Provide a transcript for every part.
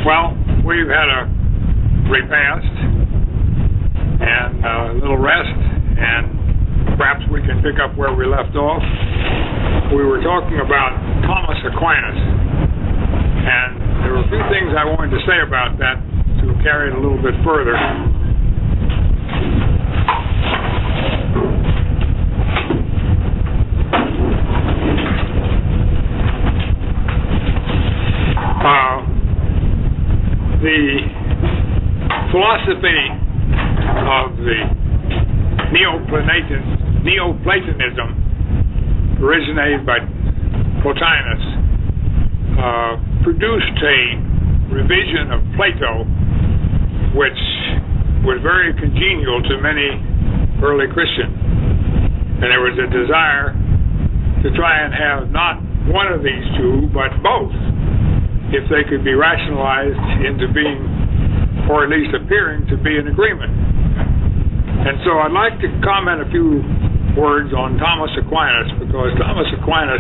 Well, we've had a repast and a little rest, and perhaps we can pick up where we left off. We were talking about Thomas Aquinas, and there were a few things I wanted to say about that to carry it a little bit further. The philosophy of the Neoplatonism originated by Plotinus produced a revision of Plato which was very congenial to many early Christians. And there was a desire to try and have not one of these two, but both, if they could be rationalized into being, or at least appearing to be in agreement. And so I'd like to comment a few words on Thomas Aquinas, because Thomas Aquinas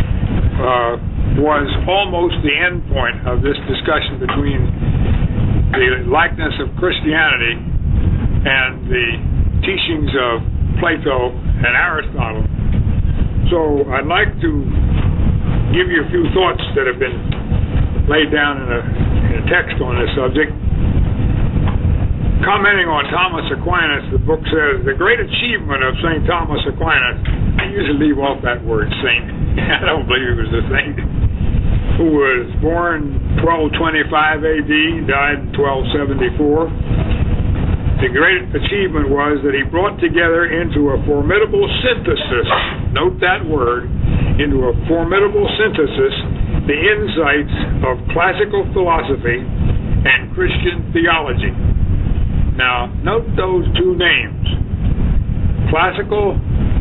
was almost the end point of this discussion between the likeness of Christianity and the teachings of Plato and Aristotle. So I'd like to give you a few thoughts that have been laid down in a text on this subject. Commenting on Thomas Aquinas, the book says, the great achievement of St. Thomas Aquinas, I usually leave off that word saint, I don't believe he was a saint, who was born 1225 AD, died in 1274. The great achievement was that he brought together into a formidable synthesis, note that word, into a formidable synthesis, the insights of classical philosophy and Christian theology. Now, note those two names. Classical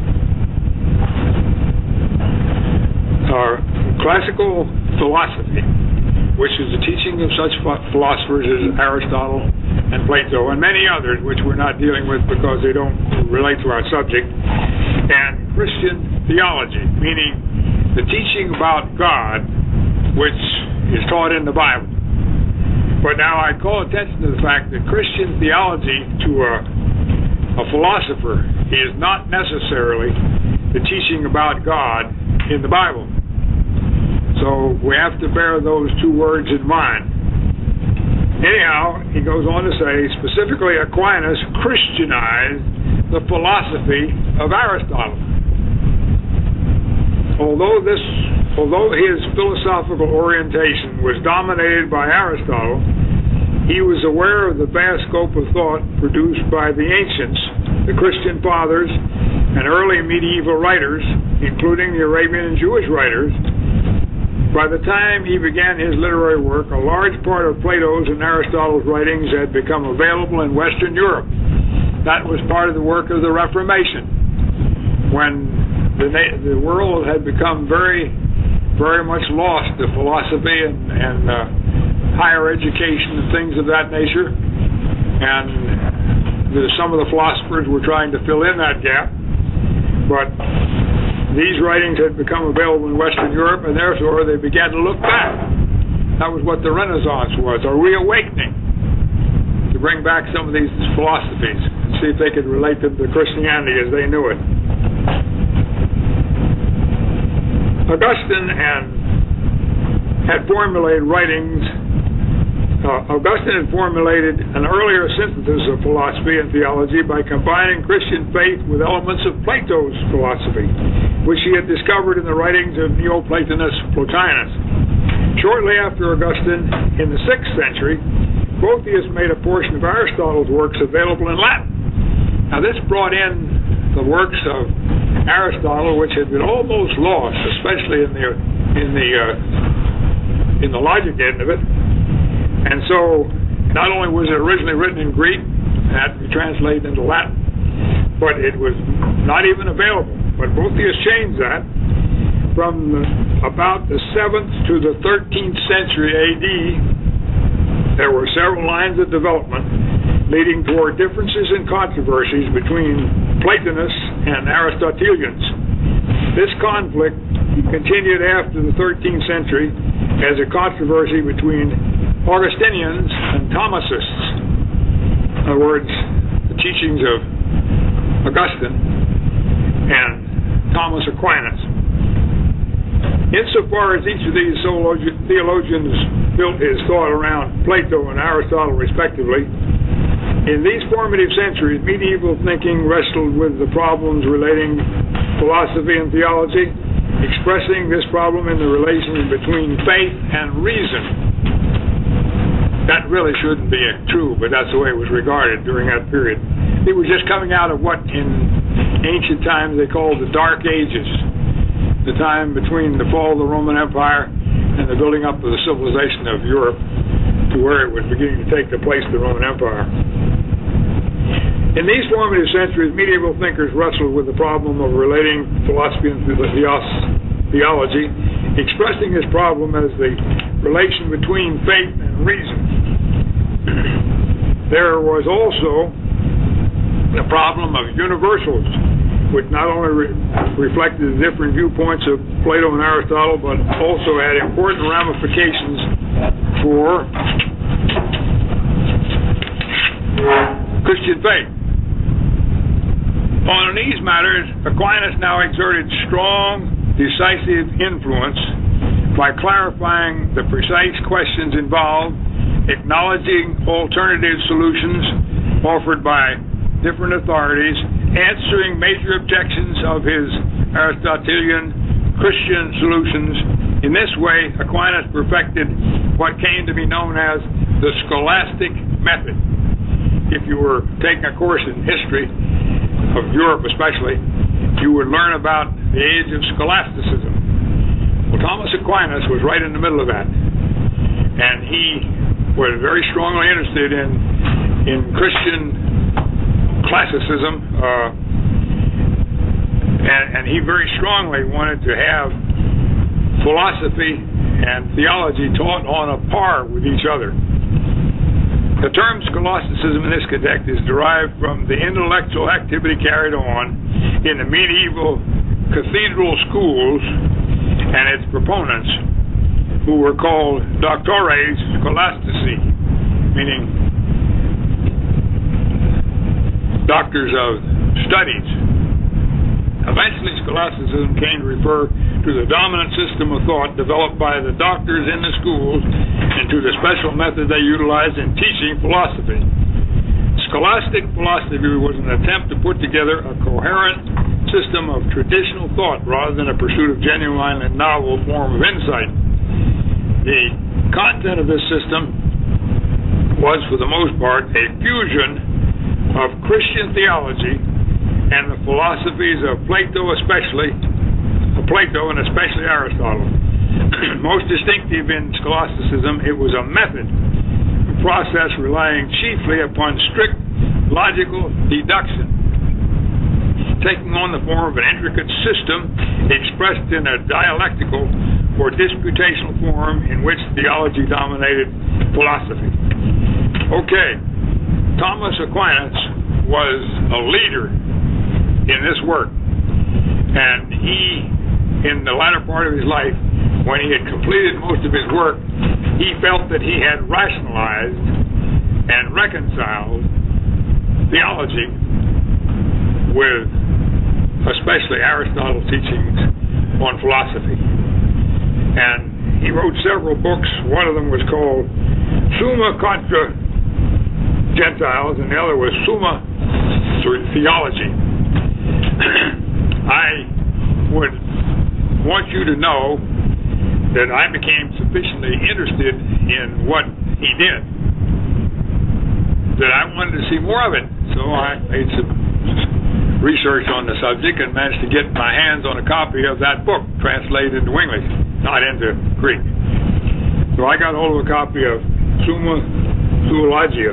philosophy, which is the teaching of such philosophers as Aristotle and Plato and many others, which we're not dealing with because they don't relate to our subject, and Christian theology, meaning the teaching about God, which is taught in the Bible. But now I call attention to the fact that Christian theology to a philosopher is not necessarily the teaching about God in the Bible. So we have to bear those two words in mind. Anyhow, he goes on to say, specifically Aquinas Christianized the philosophy of Aristotle. Although his philosophical orientation was dominated by Aristotle, he was aware of the vast scope of thought produced by the ancients, the Christian fathers, and early medieval writers, including the Arabian and Jewish writers. By the time he began his literary work, a large part of Plato's and Aristotle's writings had become available in Western Europe. That was part of the work of the Reformation, when the world had become very, very much lost to philosophy and higher education and things of that nature. And some of the philosophers were trying to fill in that gap. But these writings had become available in Western Europe, and therefore they began to look back. That was what the Renaissance was, a reawakening, to bring back some of these philosophies, and see if they could relate them to Christianity as they knew it. Augustine had formulated an earlier synthesis of philosophy and theology by combining Christian faith with elements of Plato's philosophy, which he had discovered in the writings of Neoplatonist Plotinus. Shortly after Augustine, in the 6th century, Boethius made a portion of Aristotle's works available in Latin. Now this brought in the works of Aristotle, which had been almost lost, especially in the logic end of it. And so, not only was it originally written in Greek, it had to be translated into Latin, but it was not even available. But Boethius changed that from about the 7th to the 13th century AD. There were several lines of development leading toward differences and controversies between Platonists and Aristotelians. This conflict continued after the 13th century as a controversy between Augustinians and Thomasists. In other words, the teachings of Augustine and Thomas Aquinas. Insofar as each of these theologians built his thought around Plato and Aristotle respectively, in these formative centuries, medieval thinking wrestled with the problems relating philosophy and theology, expressing this problem in the relation between faith and reason. That really shouldn't be true, but that's the way it was regarded during that period. It was just coming out of what in ancient times they called the Dark Ages, the time between the fall of the Roman Empire and the building up of the civilization of Europe to where it was beginning to take the place of the Roman Empire. In these formative centuries, medieval thinkers wrestled with the problem of relating philosophy and theology, expressing this problem as the relation between faith and reason. There was also the problem of universals, which not only reflected the different viewpoints of Plato and Aristotle, but also had important ramifications for Christian faith. On these matters, Aquinas now exerted strong, decisive influence by clarifying the precise questions involved, acknowledging alternative solutions offered by different authorities, answering major objections of his Aristotelian Christian solutions. In this way, Aquinas perfected what came to be known as the scholastic method. If you were taking a course in history of Europe especially, you would learn about the age of scholasticism. Well, Thomas Aquinas was right in the middle of that, and he was very strongly interested in Christian classicism, and he very strongly wanted to have philosophy and theology taught on a par with each other. The term scholasticism in this context is derived from the intellectual activity carried on in the medieval cathedral schools and its proponents, who were called doctores scholastici, meaning doctors of studies. Eventually, scholasticism came to refer to the dominant system of thought developed by the doctors in the schools and to the special method they utilized in teaching philosophy. Scholastic philosophy was an attempt to put together a coherent system of traditional thought rather than a pursuit of genuine and novel form of insight. The content of this system was, for the most part, a fusion of Christian theology and the philosophies of Plato and especially Aristotle. Most distinctive in scholasticism, it was a method, a process relying chiefly upon strict logical deduction, taking on the form of an intricate system expressed in a dialectical or disputational form in which theology dominated philosophy. Okay, Thomas Aquinas was a leader in this work, and he, in the latter part of his life, when he had completed most of his work, he felt that he had rationalized and reconciled theology with especially Aristotle's teachings on philosophy. And he wrote several books. One of them was called Summa Contra Gentiles, and the other was Summa Theology. I would want you to know that I became sufficiently interested in what he did that I wanted to see more of it. So I made some research on the subject and managed to get my hands on a copy of that book translated into English, not into Greek. So I got hold of a copy of Summa Theologica.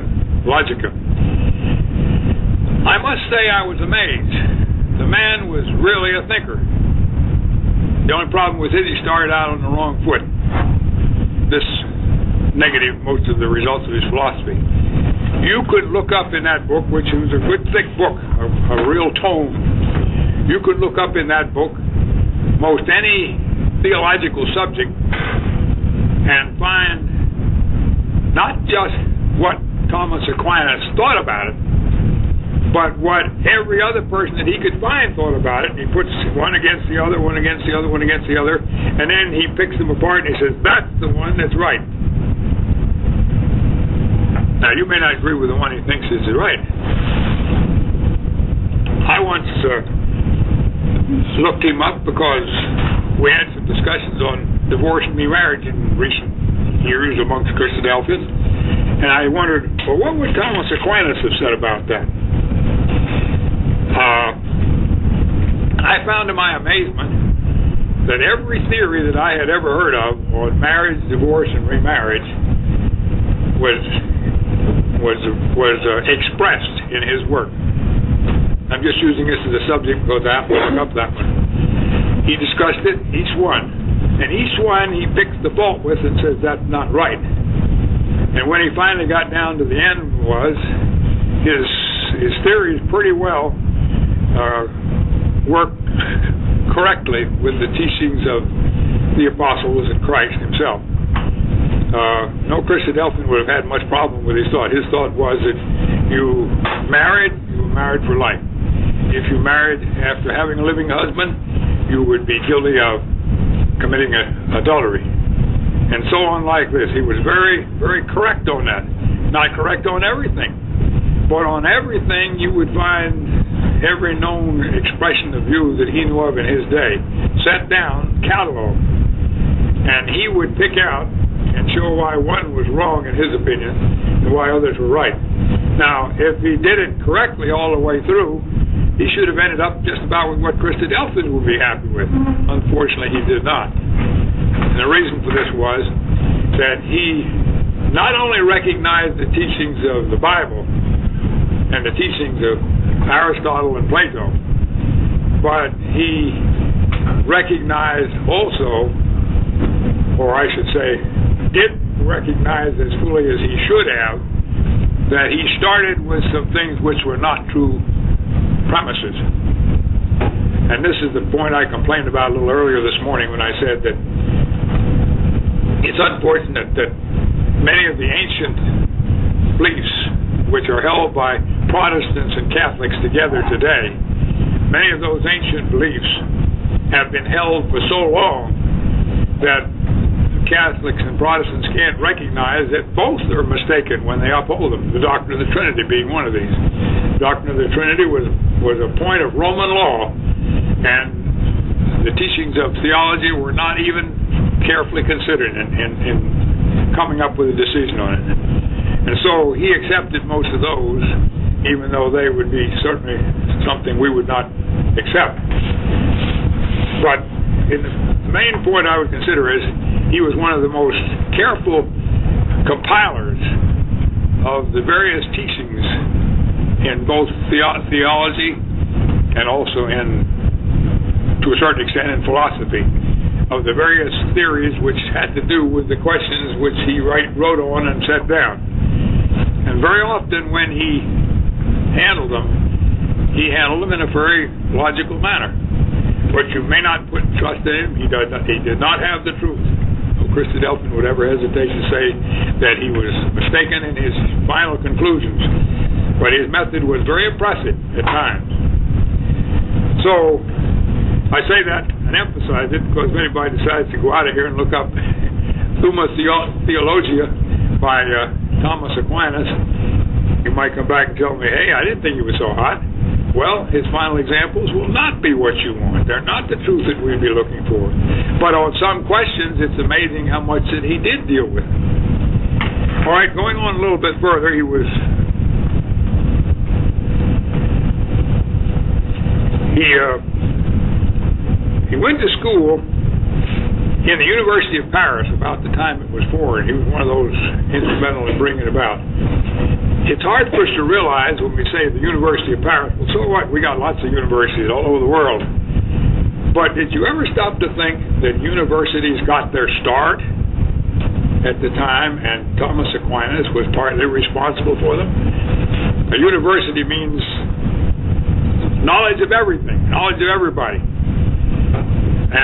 I must say I was amazed. The man was really a thinker. The only problem was that he started out on the wrong foot. This negative most of the results of his philosophy. You could look up in that book, which was a good thick book, a real tome. You could look up in that book most any theological subject and find just what Thomas Aquinas thought about it, but what every other person that he could find thought about it. He puts one against the other, one against the other, one against the other, and then he picks them apart and he says, that's the one that's right. Now, you may not agree with the one he thinks is right. I once looked him up because we had some discussions on divorce and remarriage in recent years amongst Christadelphians, and I wondered, well, what would Thomas Aquinas have said about that? I found to my amazement that every theory that I had ever heard of on marriage, divorce, and remarriage was expressed in his work. I'm just using this as a subject because I have to look up that one. He discussed it, each one. And each one he picks the fault with and says that's not right. And when he finally got down to the end was his theories pretty well worked correctly with the teachings of the apostles and Christ himself. No Christadelphian would have had much problem with his thought. His thought was that you were married for life. If you married after having a living husband, you would be guilty of committing adultery. And so on like this. He was very, very correct on that. Not correct on everything, but on everything you would find every known expression of view that he knew of in his day set down, cataloged. And he would pick out and show why one was wrong in his opinion and why others were right. Now, if he did it correctly all the way through, he should have ended up just about with what Christadelphians would be happy with. Unfortunately, he did not. And the reason for this was that he not only recognized the teachings of the Bible and the teachings of Aristotle and Plato, but he recognized also, or I should say, did recognize as fully as he should have, that he started with some things which were not true premises. And this is the point I complained about a little earlier this morning when I said that it's unfortunate that many of the ancient beliefs which are held by Protestants and Catholics together today, many of those ancient beliefs have been held for so long that Catholics and Protestants can't recognize that both are mistaken when they uphold them. The doctrine of the Trinity being one of these. The doctrine of the Trinity was a point of Roman law, and the teachings of theology were not even carefully considered in coming up with a decision on it. And so he accepted most of those, even though they would be certainly something we would not accept. But the main point I would consider is he was one of the most careful compilers of the various teachings in both theology and also to a certain extent, in philosophy, of the various theories which had to do with the questions which he wrote on and set down. And very often when he handled them in a very logical manner. But you may not put trust in him. He did not have the truth. No Christadelphian would ever hesitate to say that he was mistaken in his final conclusions. But his method was very impressive at times. So I say that and emphasize it because if anybody decides to go out of here and look up Summa Theologia by Thomas Aquinas, you might come back and tell me, hey, I didn't think he was so hot. Well, his final examples will not be what you want. They're not the truth that we'd be looking for. But on some questions, it's amazing how much that he did deal with. All right, going on a little bit further, he went to school in the University of Paris about the time it was formed. He was one of those instrumental in bringing it about. It's hard for us to realize when we say the University of Paris, well, so what? We got lots of universities all over the world. But did you ever stop to think that universities got their start at the time and Thomas Aquinas was partly responsible for them? A university means knowledge of everything, knowledge of everybody.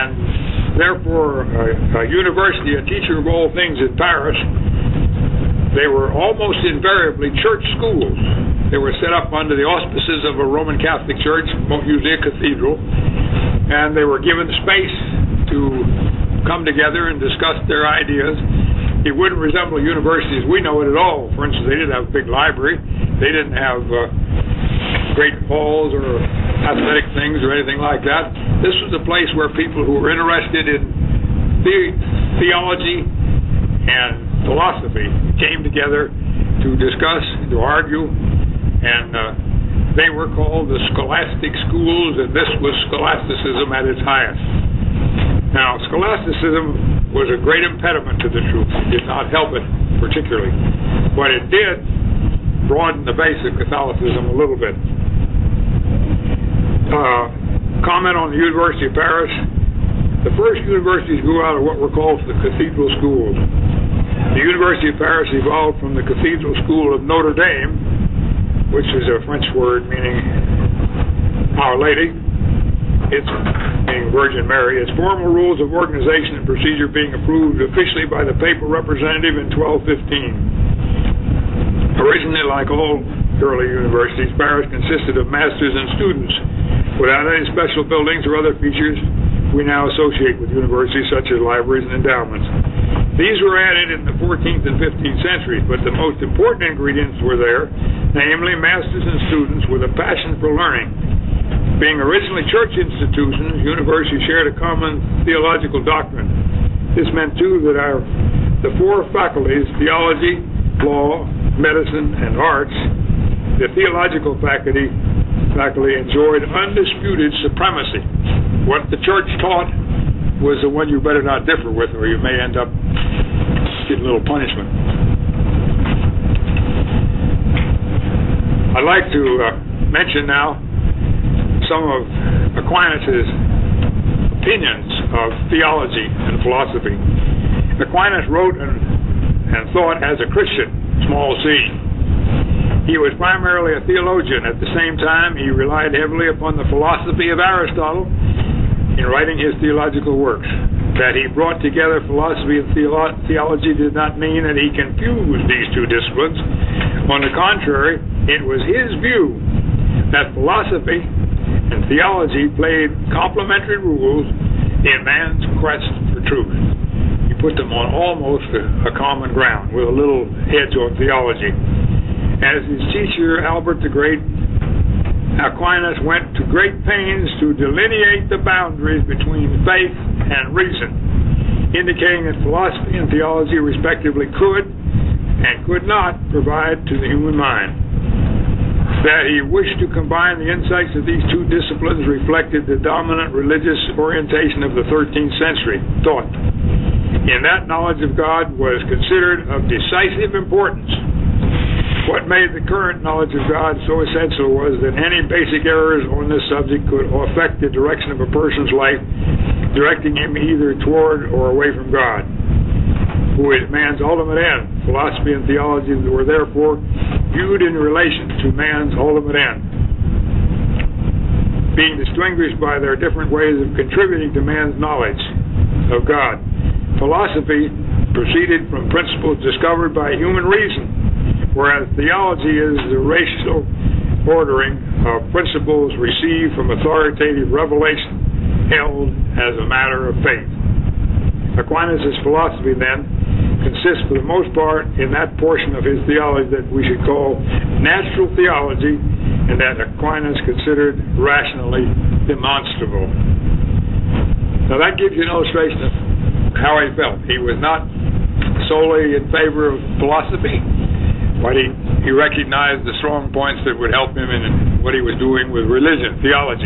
And therefore, a university, a teacher of all things at Paris, they were almost invariably church schools. They were set up under the auspices of a Roman Catholic church, usually a cathedral, and they were given space to come together and discuss their ideas. It wouldn't resemble universities we know it at all. For instance, they didn't have a big library. They didn't have great halls or athletic things or anything like that. This was a place where people who were interested in theology and philosophy came together to discuss, to argue, and they were called the scholastic schools, and this was scholasticism at its highest. Now, scholasticism was a great impediment to the truth. It did not help it particularly, but it did broaden the base of Catholicism a little bit. Comment on the University of Paris. The first universities grew out of what were called the cathedral schools. The University of Paris evolved from the Cathedral School of Notre Dame, which is a French word meaning Our Lady. It's meaning Virgin Mary. Its formal rules of organization and procedure being approved officially by the papal representative in 1215. Originally, like all early universities, Paris consisted of masters and students without any special buildings or other features we now associate with universities, such as libraries and endowments. These were added in the 14th and 15th centuries, but the most important ingredients were there, namely masters and students with a passion for learning. Being originally church institutions, universities shared a common theological doctrine. This meant, too, that the four faculties, theology, law, medicine, and arts, the theological faculty enjoyed undisputed supremacy. What the church taught was the one you better not differ with, or you may end up getting a little punishment. I'd like to mention now some of Aquinas' opinions of theology and philosophy. Aquinas wrote and thought as a Christian, small c. He was primarily a theologian. At the same time, he relied heavily upon the philosophy of Aristotle in writing his theological works. That he brought together philosophy and theology did not mean that he confused these two disciplines. On the contrary, it was his view that philosophy and theology played complementary roles in man's quest for truth. He put them on almost a common ground with a little edge on theology. As his teacher, Albert the Great, Aquinas went to great pains to delineate the boundaries between faith and reason, indicating that philosophy and theology respectively could and could not provide to the human mind. That he wished to combine the insights of these two disciplines reflected the dominant religious orientation of the 13th century thought. In that knowledge of God was considered of decisive importance. What made the current knowledge of God so essential was that any basic errors on this subject could affect the direction of a person's life, directing him either toward or away from God, who is man's ultimate end. Philosophy and theology were therefore viewed in relation to man's ultimate end, being distinguished by their different ways of contributing to man's knowledge of God. Philosophy proceeded from principles discovered by human reason, whereas theology is the rational ordering of principles received from authoritative revelation held as a matter of faith. Aquinas' philosophy, then, consists for the most part in that portion of his theology that we should call natural theology, and that Aquinas considered rationally demonstrable. Now that gives you an illustration of how he felt. He was not solely in favor of philosophy, but he recognized the strong points that would help him in what he was doing with religion, theology.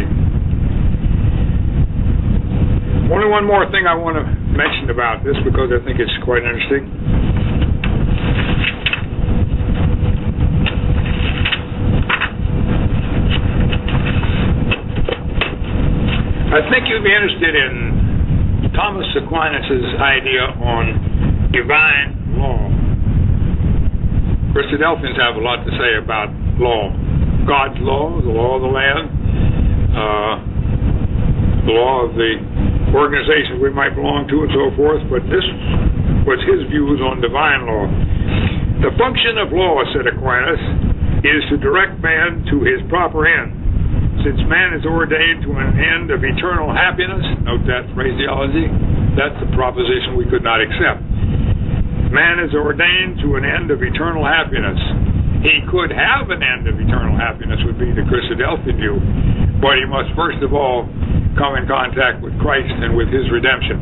Only one more thing I want to mention about this, because I think it's quite interesting. I think you'd be interested in Thomas Aquinas' idea on divine law. Christadelphians have a lot to say about law. God's law, the law of the land, the law of the organization we might belong to, and so forth, but this was his views on divine law. The function of law, said Aquinas, is to direct man to his proper end. Since man is ordained to an end of eternal happiness, note that phraseology, that's a proposition we could not accept. Man is ordained to an end of eternal happiness. He could have an end of eternal happiness, would be the Christadelphian view, but he must first of all come in contact with Christ and with his redemption.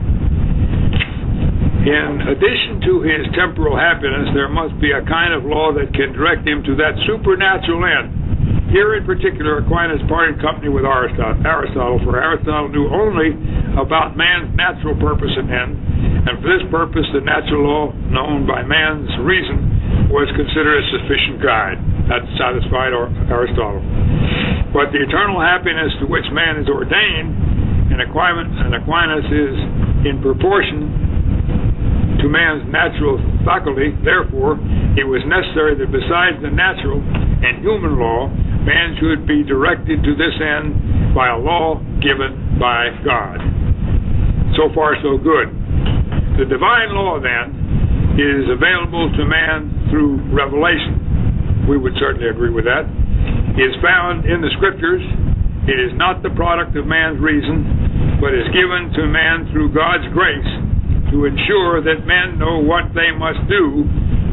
In addition to his temporal happiness, there must be a kind of law that can direct him to that supernatural end. Here in particular, Aquinas parted company with Aristotle, for Aristotle knew only about man's natural purpose and end, and for this purpose the natural law known by man's reason was considered a sufficient guide. That satisfied Aristotle. But the eternal happiness to which man is ordained, and Aquinas is in proportion to man's natural faculty. Therefore, it was necessary that besides the natural and human law, man should be directed to this end by a law given by God. So far, so good. The divine law, then, is available to man through revelation. We would certainly agree with that. It is found in the Scriptures. It is not the product of man's reason, but is given to man through God's grace to ensure that men know what they must do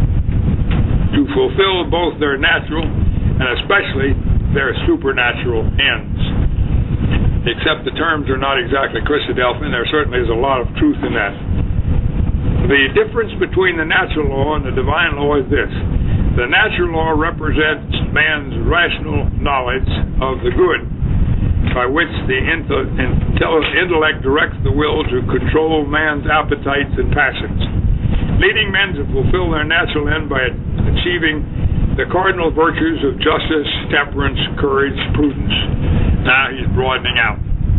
to fulfill both their natural and especially their supernatural ends. Except the terms are not exactly Christadelphian, there certainly is a lot of truth in that. The difference between the natural law and the divine law is this. The natural law represents man's rational knowledge of the good, by which the intellect directs the will to control man's appetites and passions, leading men to fulfill their natural end by achieving the cardinal virtues of justice, temperance, courage, prudence. Now he's broadening out.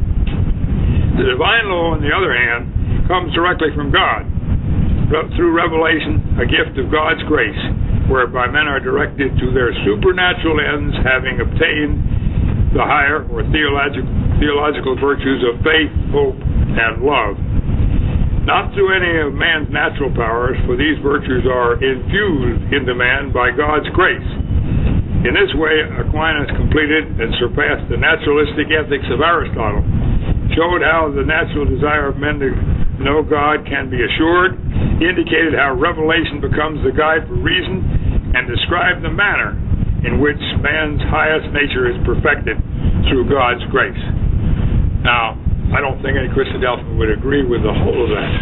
The divine law, on the other hand, comes directly from God, through revelation, a gift of God's grace, whereby men are directed to their supernatural ends, having obtained the higher or theological virtues of faith, hope, and love. Not through any of man's natural powers, for these virtues are infused into man by God's grace. In this way, Aquinas completed and surpassed the naturalistic ethics of Aristotle, showed how the natural desire of men to know God can be assured, indicated how revelation becomes the guide for reason, and described the manner in which man's highest nature is perfected through God's grace. Now, I don't think any Christadelphian would agree with the whole of that.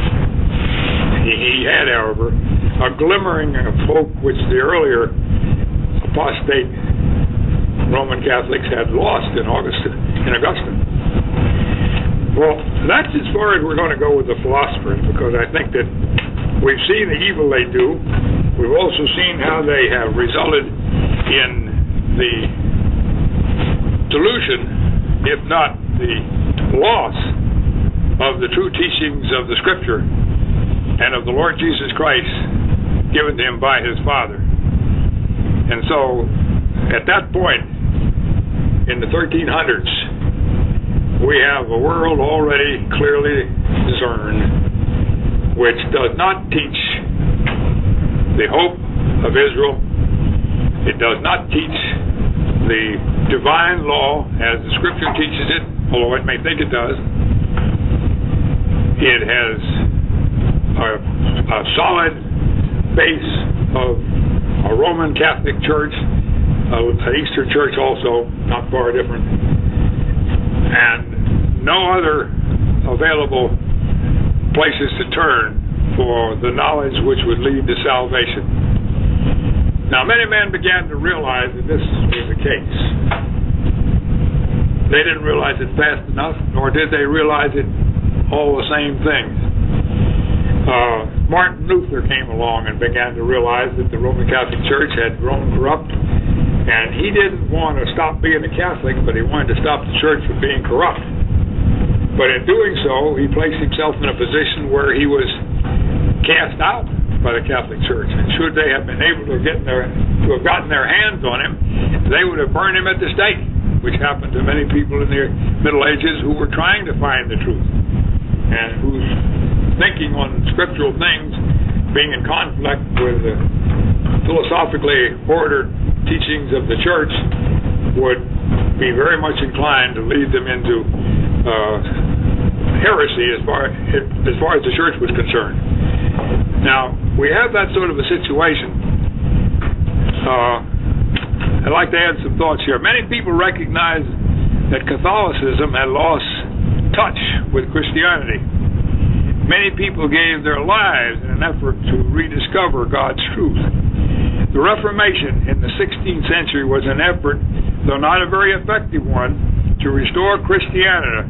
He had, however, a glimmering of hope which the earlier apostate Roman Catholics had lost in Augustine. Well, that's as far as we're going to go with the philosophers, because I think that we've seen the evil they do. We've also seen how they have resulted in the delusion, if not the loss, of the true teachings of the Scripture and of the Lord Jesus Christ given to him by his Father. And so, at that point, in the 1300s, we have a world already clearly discerned, which does not teach the hope of Israel. It does not teach the divine law as the Scripture teaches it, although it may think it does. It has a solid base of a Roman Catholic Church, an Eastern Church also, not far different, and no other available places to turn for the knowledge which would lead to salvation. Now, many men began to realize that this was the case. They didn't realize it fast enough, nor did they realize it all the same things. Martin Luther came along and began to realize that the Roman Catholic Church had grown corrupt, and he didn't want to stop being a Catholic, but he wanted to stop the church from being corrupt. But in doing so, he placed himself in a position where he was cast out by the Catholic Church, and should they have been able to have gotten their hands on him, they would have burned him at the stake, which happened to many people in the Middle Ages who were trying to find the truth, and whose thinking on scriptural things being in conflict with the philosophically ordered teachings of the church would be very much inclined to lead them into heresy as far as the church was concerned. Now, we have that sort of a situation. I'd like to add some thoughts here. Many people recognize that Catholicism had lost touch with Christianity. Many people gave their lives in an effort to rediscover God's truth. The Reformation in the 16th century was an effort, though not a very effective one, to restore Christianity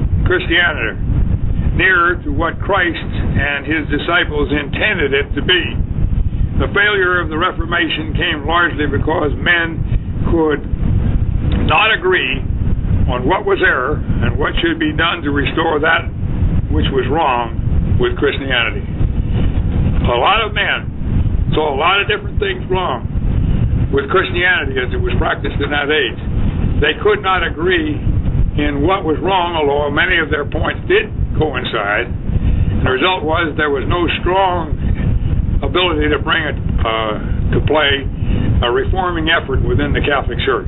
nearer to what Christ and his disciples intended it to be. The failure of the Reformation came largely because men could not agree on what was error and what should be done to restore that which was wrong with Christianity. A lot of men saw a lot of different things wrong with Christianity as it was practiced in that age. They could not agree in what was wrong, although many of their points did coincide. And the result was there was no strong ability to bring it to play a reforming effort within the Catholic Church.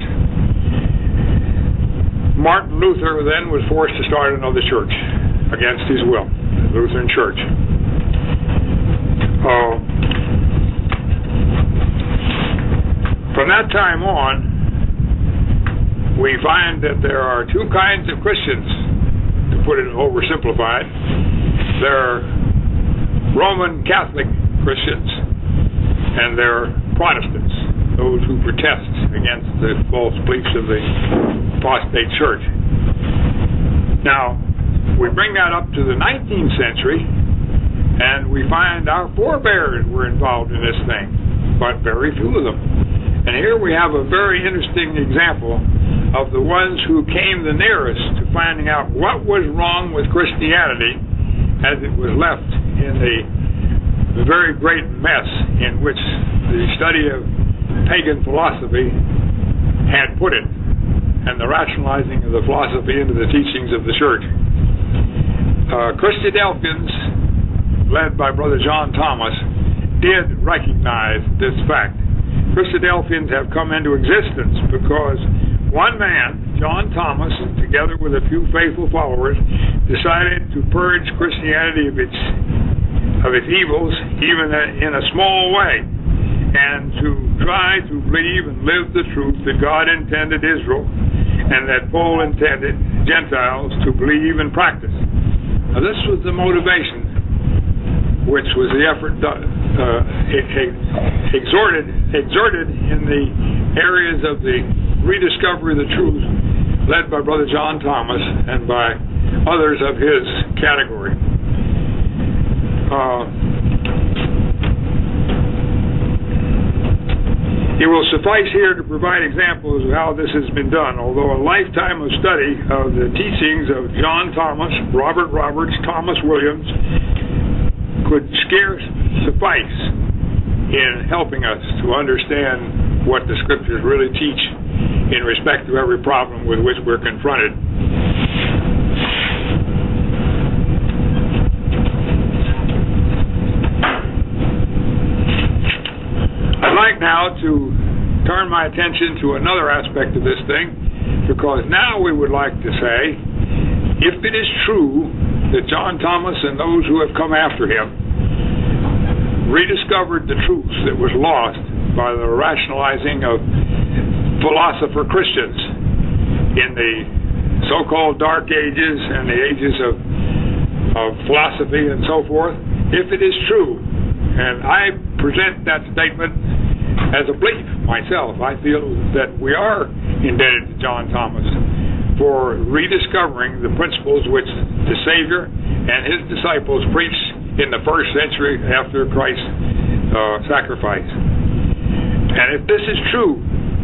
Martin Luther then was forced to start another church against his will, the Lutheran Church. From that time on, we find that there are two kinds of Christians, to put it oversimplified. There are Roman Catholic Christians and there are Protestants, those who protest against the false beliefs of the apostate church. Now, we bring that up to the 19th century and we find our forebears were involved in this thing, but very few of them. And here we have a very interesting example of the ones who came the nearest to finding out what was wrong with Christianity as it was left in the very great mess in which the study of pagan philosophy had put it, and the rationalizing of the philosophy into the teachings of the church. Christadelphians, led by Brother John Thomas, did recognize this fact. Christadelphians have come into existence because one man, John Thomas, together with a few faithful followers, decided to purge Christianity of its evils, even in a small way, and to try to believe and live the truth that God intended Israel and that Paul intended Gentiles to believe and practice. Now, this was the motivation, which was the effort exerted in the areas of the rediscovery of the truth, led by Brother John Thomas and by others of his category. It will suffice here to provide examples of how this has been done, although a lifetime of study of the teachings of John Thomas, Robert Roberts, Thomas Williams could scarce suffice in helping us to understand what the Scriptures really teach in respect to every problem with which we're confronted. I'd like now to turn my attention to another aspect of this thing, because now we would like to say, if it is true that John Thomas and those who have come after him rediscovered the truth that was lost by the rationalizing of philosopher Christians in the so-called Dark Ages and the ages of philosophy and so forth, if it is true, and I present that statement as a belief myself, I feel that we are indebted to John Thomas for rediscovering the principles which the Savior and his disciples preached in the first century after Christ's sacrifice. And if this is true,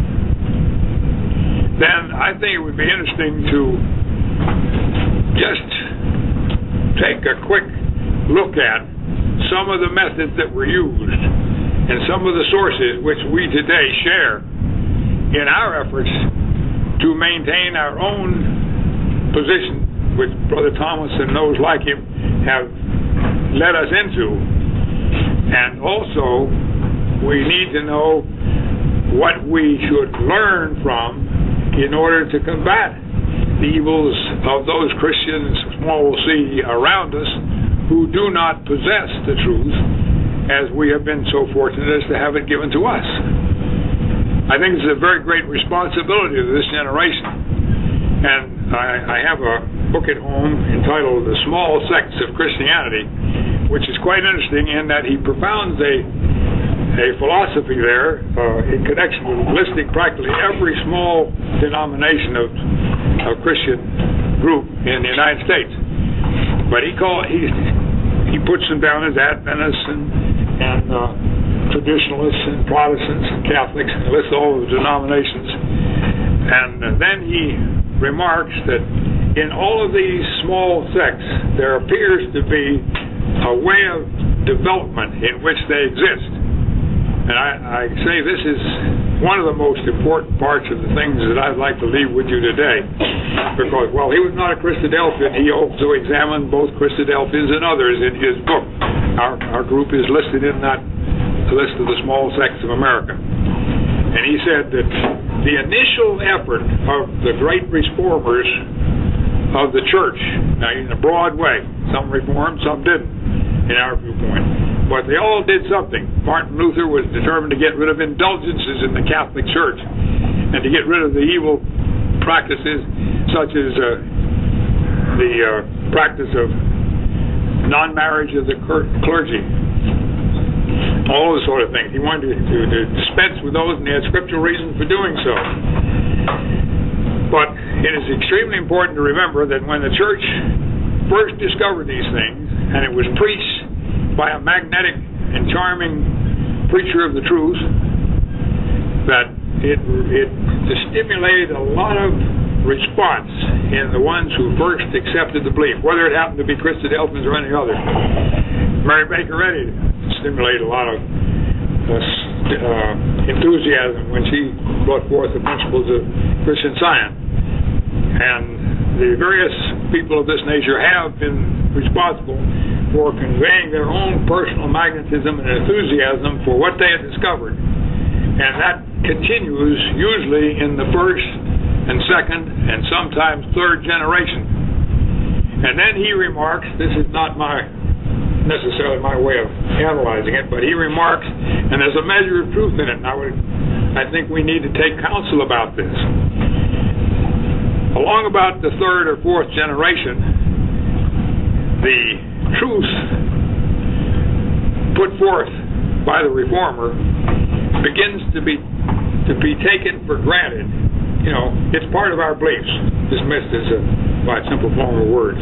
then I think it would be interesting to just take a quick look at some of the methods that were used and some of the sources which we today share in our efforts to maintain our own position, which Brother Thomas and those like him have led us into, and also we need to know what we should learn from in order to combat the evils of those Christians, small c, around us who do not possess the truth as we have been so fortunate as to have it given to us. I think it's a very great responsibility of this generation. And I have a book at home entitled The Small Sects of Christianity, which is quite interesting in that he propounds a philosophy there in connection with listing practically every small denomination of Christian group in the United States. But he puts them down as Adventists and traditionalists and Protestants and Catholics, and lists all the denominations. And then he remarks that in all of these small sects there appears to be a way of development in which they exist. And I say this is one of the most important parts of the things that I'd like to leave with you today. Because while he was not a Christadelphian, he also examined both Christadelphians and others in his book. Our group is listed in that list of the small sects of America. And he said that the initial effort of the great reformers of the church, now in a broad way, some reformed, some didn't, in our viewpoint, but they all did something. Martin Luther was determined to get rid of indulgences in the Catholic Church and to get rid of the evil practices such as the practice of non-marriage of the clergy, all those sort of things. He wanted to dispense with those, and he had scriptural reasons for doing so. But it is extremely important to remember that when the church first discovered these things, and it was preached by a magnetic and charming preacher of the truth, that it stimulated a lot of response in the ones who first accepted the belief, whether it happened to be Christadelphians or any other. Mary Baker Eddy stimulated a lot of enthusiasm when she brought forth the principles of Christian Science. And the various people of this nature have been responsible for conveying their own personal magnetism and enthusiasm for what they had discovered. And that continues usually in the first and second and sometimes third generation. And then he remarks, this is not necessarily my way of analyzing it, but he remarks, and there's a measure of truth in it, and I think we need to take counsel about this. Along about the third or fourth generation, the truth put forth by the reformer begins to be taken for granted. You know, it's part of our beliefs, dismissed as by a simple form of words.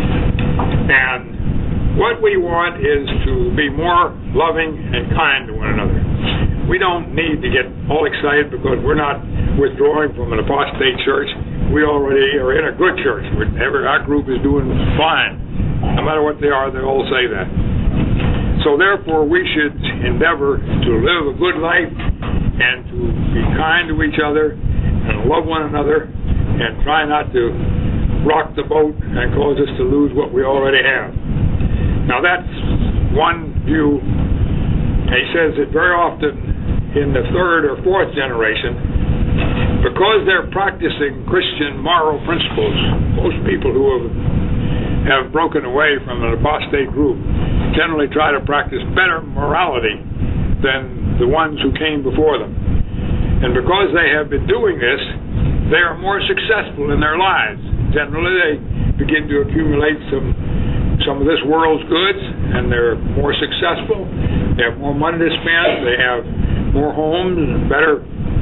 And what we want is to be more loving and kind to one another. We don't need to get all excited because we're not withdrawing from an apostate church. We already are in a good church. Our group is doing fine. No matter what they are, they all say that. So therefore, we should endeavor to live a good life and to be kind to each other and love one another and try not to rock the boat and cause us to lose what we already have. Now that's one view. He says that very often in the third or fourth generation, because they're practicing Christian moral principles, most people who have broken away from an apostate group generally try to practice better morality than the ones who came before them. And because they have been doing this, they are more successful in their lives. Generally, they begin to accumulate some of this world's goods, and they're more successful. They have more money to spend. They have more homes and better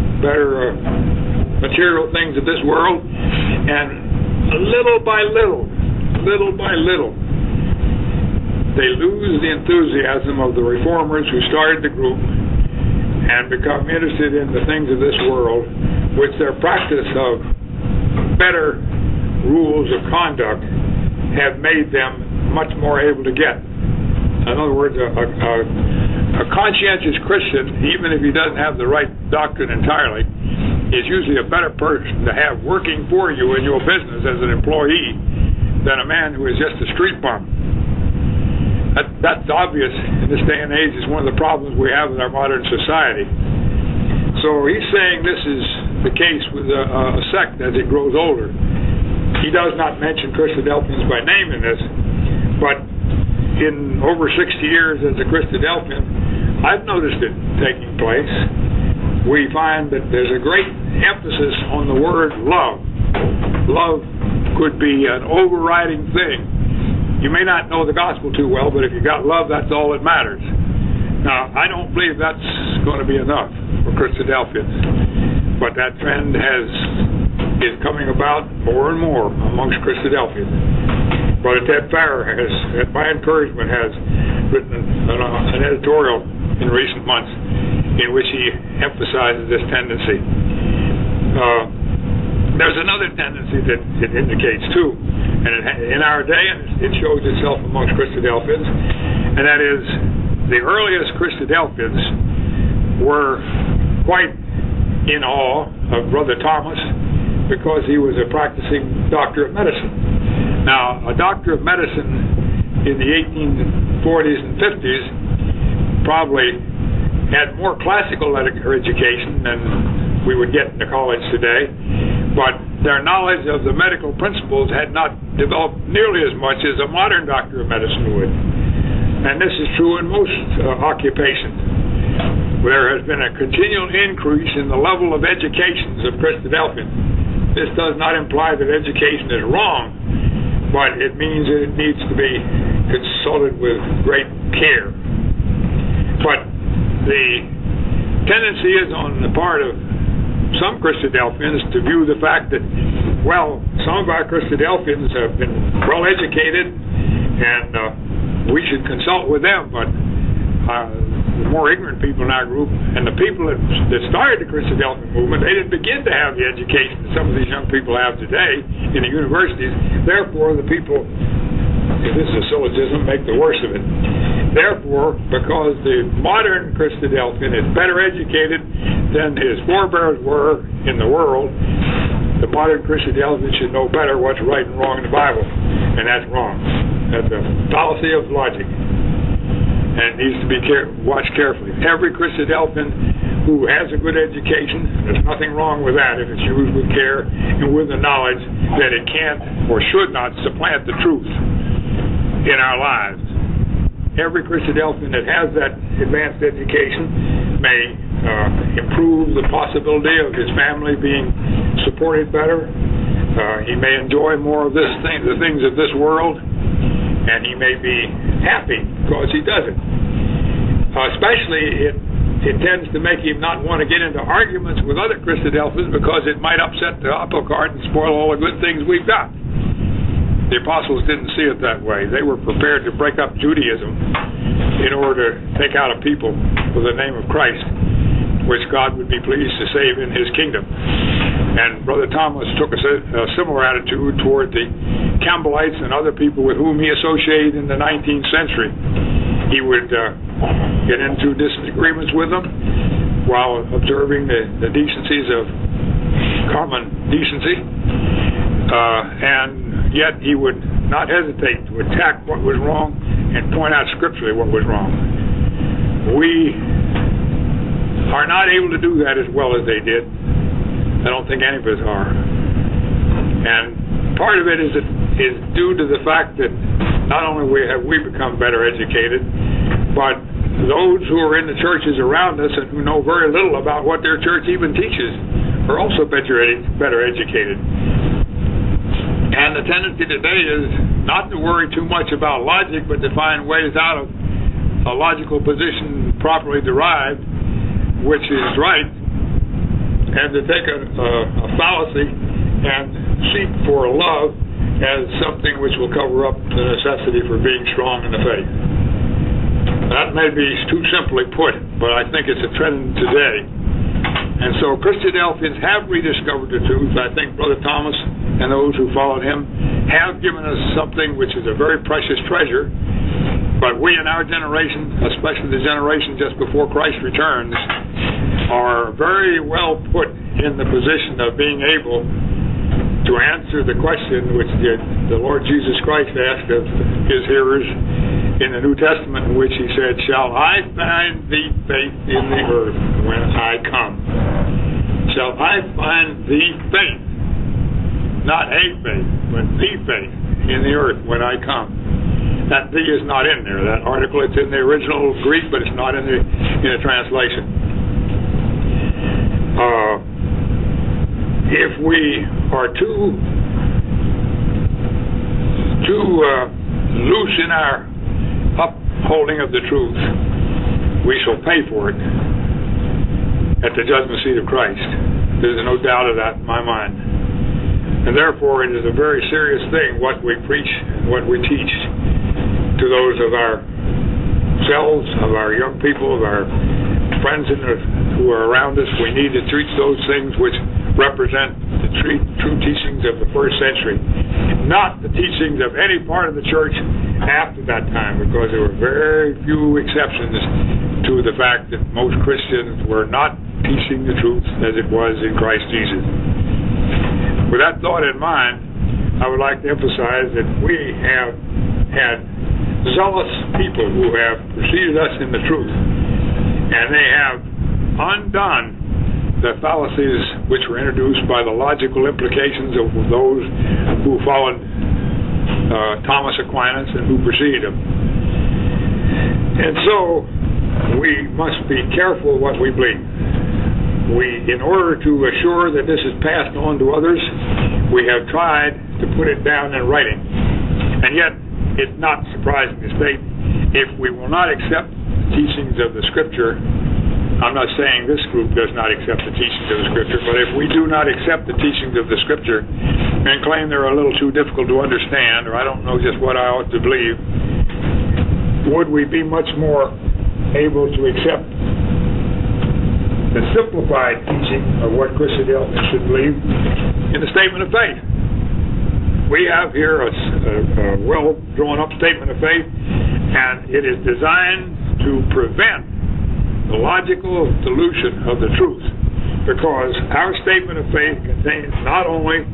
material things of this world. And little by little, they lose the enthusiasm of the reformers who started the group and become interested in the things of this world, which their practice of better rules of conduct have made them much more able to get. In other words, a conscientious Christian, even if he doesn't have the right doctrine entirely, is usually a better person to have working for you in your business as an employee than a man who is just a street bum. That's obvious in this day and age. Is one of the problems we have with our modern society. So he's saying this is the case with a sect as it grows older. He does not mention Christadelphians by name in this, but in over 60 years as a Christadelphian, I've noticed it taking place. We find that there's a great emphasis on the word love. Love could be an overriding thing. You may not know the gospel too well, but if you got love, that's all that matters. Now, I don't believe that's going to be enough for Christadelphians, but that trend is coming about more and more amongst Christadelphians. Brother Ted Farrer has, at my encouragement, has written an editorial in recent months in which he emphasizes this tendency. There's another tendency that it indicates too, and in our day, and it shows itself amongst Christadelphians, and that is the earliest Christadelphians were quite in awe of Brother Thomas because he was a practicing doctor of medicine. Now, a doctor of medicine in the 1840s and 50s probably had more classical education than we would get in the college today, but their knowledge of the medical principles had not developed nearly as much as a modern doctor of medicine would. And this is true in most occupations. There has been a continual increase in the level of educations of Christadelphians. This does not imply that education is wrong, but it means that it needs to be consulted with great care. But the tendency is on the part of some Christadelphians to view the fact that, well, some of our Christadelphians have been well educated and we should consult with them, but the more ignorant people in our group and the people that started the Christadelphian movement, they didn't begin to have the education that some of these young people have today in the universities. Therefore, the people, if this is a syllogism, make the worst of it. Therefore, because the modern Christadelphian is better educated than his forebears were in the world, the modern Christadelphian should know better what's right and wrong in the Bible. And that's wrong. That's a fallacy of logic. And it needs to be watched carefully. Every Christadelphian who has a good education, there's nothing wrong with that if it's used with care and with the knowledge that it can't or should not supplant the truth in our lives. Every Christadelphian that has that advanced education may improve the possibility of his family being supported better. He may enjoy more of the things of this world, and he may be happy because he does it. Especially, it tends to make him not want to get into arguments with other Christadelphians because it might upset the apple cart and spoil all the good things we've got. The apostles didn't see it that way. They were prepared to break up Judaism in order to take out a people with the name of Christ, which God would be pleased to save in his kingdom. And Brother Thomas took a similar attitude toward the Campbellites and other people with whom he associated in the 19th century. He would get into disagreements with them while observing the decencies of common decency, and yet he would not hesitate to attack what was wrong and point out scripturally what was wrong. We are not able to do that as well as they did. I don't think any of us are. And part of it is due to the fact that not only have we become better educated, but those who are in the churches around us and who know very little about what their church even teaches are also better educated. And the tendency today is not to worry too much about logic, but to find ways out of a logical position properly derived, which is right, and to take a fallacy and seek for love as something which will cover up the necessity for being strong in the faith. That may be too simply put, but I think it's a trend today. And so Christadelphians have rediscovered the truth. I think Brother Thomas and those who followed him have given us something which is a very precious treasure. But we in our generation, especially the generation just before Christ returns, are very well put in the position of being able to answer the question which the Lord Jesus Christ asked of his hearers in the New Testament in which he said, "Shall I find thee faith in the earth when I come?" Shall I find thee faith? Not a faith, but the faith in the earth when I come. That thee is not in there. That article, it's in the original Greek, but it's not in the translation. If we are too loose in our upholding of the truth, we shall pay for it at the judgment seat of Christ. There's no doubt of that in my mind. And therefore, it is a very serious thing what we preach and what we teach to those of ourselves, of our young people, of our friends who are around us. We need to treat those things which represent the true teachings of the first century, not the teachings of any part of the church after that time, because there were very few exceptions to the fact that most Christians were not teaching the truth as it was in Christ Jesus. With that thought in mind, I would like to emphasize that we have had zealous people who have preceded us in the truth, and they have undone the fallacies which were introduced by the logical implications of those who followed Thomas Aquinas and who preceded him. And so we must be careful what we believe. In order to assure that this is passed on to others, we have tried to put it down in writing. And yet, it's not surprising to state, if we will not accept the teachings of the Scripture, I'm not saying this group does not accept the teachings of the Scripture, but if we do not accept the teachings of the Scripture and claim they're a little too difficult to understand, or I don't know just what I ought to believe, would we be much more able to accept the simplified teaching of what Christadelphians should believe in the statement of faith? We have here a well drawn up statement of faith, and it is designed to prevent the logical dilution of the truth, because our statement of faith contains not only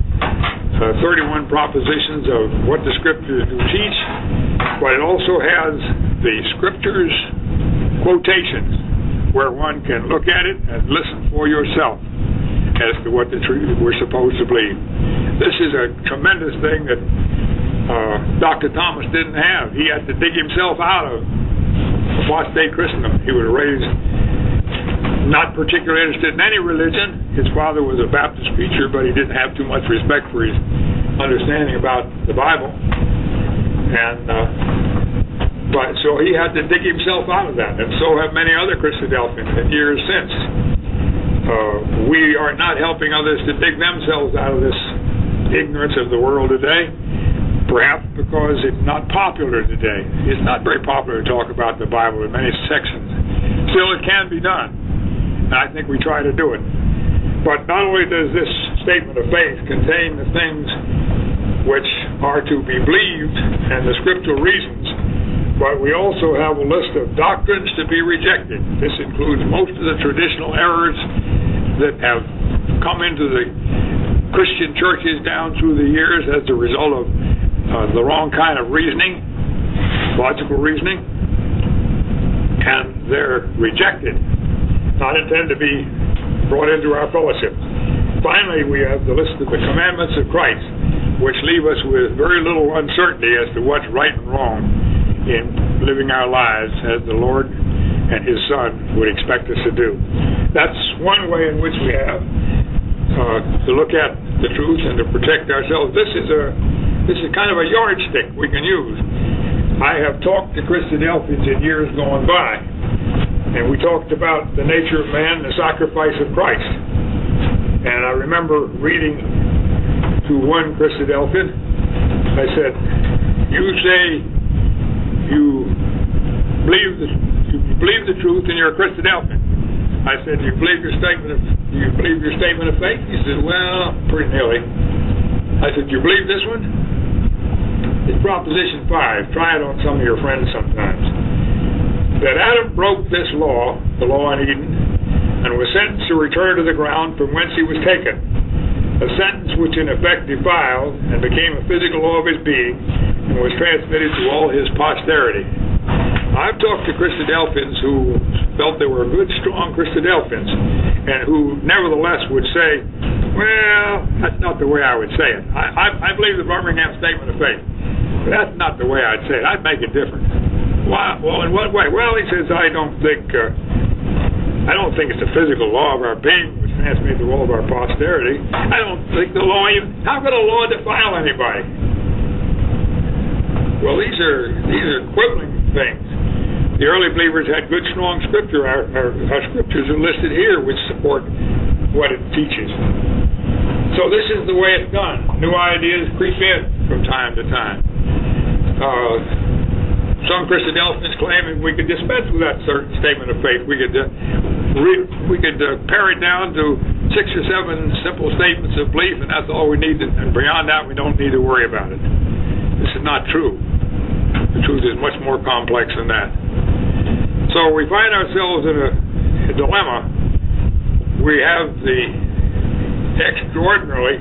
31 propositions of what the Scriptures do teach, but it also has the Scriptures quotations where one can look at it and listen for yourself as to what the truth we're supposed to believe. This is a tremendous thing that Dr. Thomas didn't have. He had to dig himself out of apostate Christendom. He was raised not particularly interested in any religion. His father was a Baptist preacher, but he didn't have too much respect for his understanding about the Bible. And but so he had to dig himself out of that, and so have many other Christadelphians in years since. We are not helping others to dig themselves out of this ignorance of the world today, perhaps because it's not popular today. It's not very popular to talk about the Bible in many sections. Still, it can be done, and I think we try to do it. But not only does this statement of faith contain the things which are to be believed and the scriptural reasons, but we also have a list of doctrines to be rejected. This includes most of the traditional errors that have come into the Christian churches down through the years as a result of the wrong kind of reasoning, logical reasoning, and they're rejected, not intended to be brought into our fellowship. Finally, we have the list of the commandments of Christ, which leave us with very little uncertainty as to what's right and wrong in living our lives as the Lord and His Son would expect us to do. That's one way in which we have to look at the truth and to protect ourselves. This is kind of a yardstick we can use. I have talked to Christadelphians in years gone by, and we talked about the nature of man, the sacrifice of Christ. And I remember reading to one Christadelphian, I said, "You say you believe the truth, and you're a Christadelphian." I said, "Do you believe your statement of faith?" He said, "Well, pretty nearly." I said, "Do you believe this one? It's Proposition 5. Try it on some of your friends sometimes. That Adam broke this law, the law in Eden, and was sentenced to return to the ground from whence he was taken. A sentence which in effect defiled and became a physical law of his being and was transmitted to all his posterity." I've talked to Christadelphians who felt they were good, strong Christadelphians, and who nevertheless would say, well, that's not the way I would say it. I believe the Birmingham Statement of Faith, but that's not the way I'd say it. I'd make it different. Why? Well, in what way? Well, he says, I don't think it's a physical law of our being which transmits the will of our posterity. I don't think the law even, how could a law defile anybody? Well, these are quibbling things. The early believers had good, strong scripture. Our scriptures are listed here, which support what it teaches. So this is the way it's done. New ideas creep in from time to time. Some Christadelphians claim we could dispense with that certain statement of faith. We could pare it down to 6 or 7 simple statements of belief, and that's all we need. And beyond that, we don't need to worry about it. This is not true. The truth is much more complex than that. So we find ourselves in a dilemma. We have the extraordinarily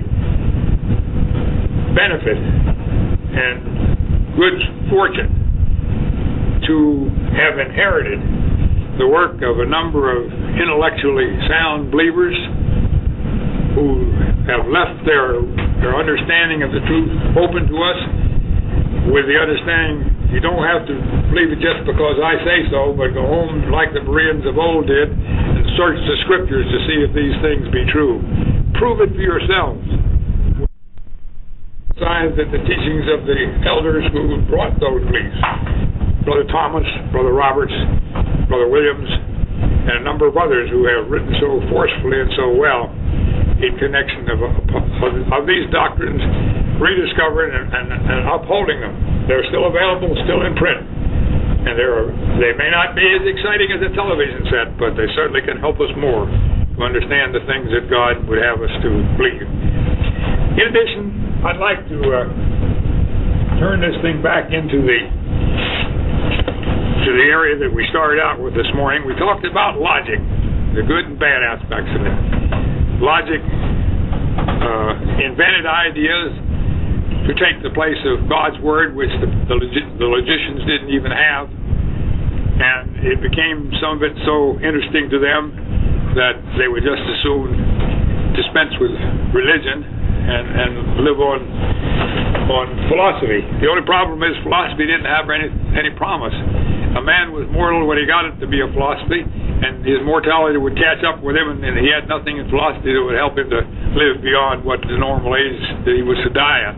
benefit and good fortune to have inherited the work of a number of intellectually sound believers who have left their understanding of the truth open to us, with the understanding you don't have to believe it just because I say so, but go home like the Bereans of old did and search the scriptures to see if these things be true. Prove it for yourselves. Signs that the teachings of the elders who brought those beliefs, Brother Thomas, Brother Roberts, Brother Williams, and a number of others who have written so forcefully and so well in connection of these doctrines, rediscovering and upholding them. They're still available, still in print. And they may not be as exciting as a television set, but they certainly can help us more to understand the things that God would have us to believe. In addition, I'd like to turn this thing back into the area that we started out with this morning. We talked about logic, the good and bad aspects of it. Logic invented ideas to take the place of God's Word, which the logicians didn't even have. And it became, some of it so interesting to them that they would just as soon dispense with religion and live on philosophy. The only problem is philosophy didn't have any promise. A man was mortal when he got it to be a philosophy, and his mortality would catch up with him, and he had nothing in philosophy that would help him to live beyond what the normal age that he was to die at.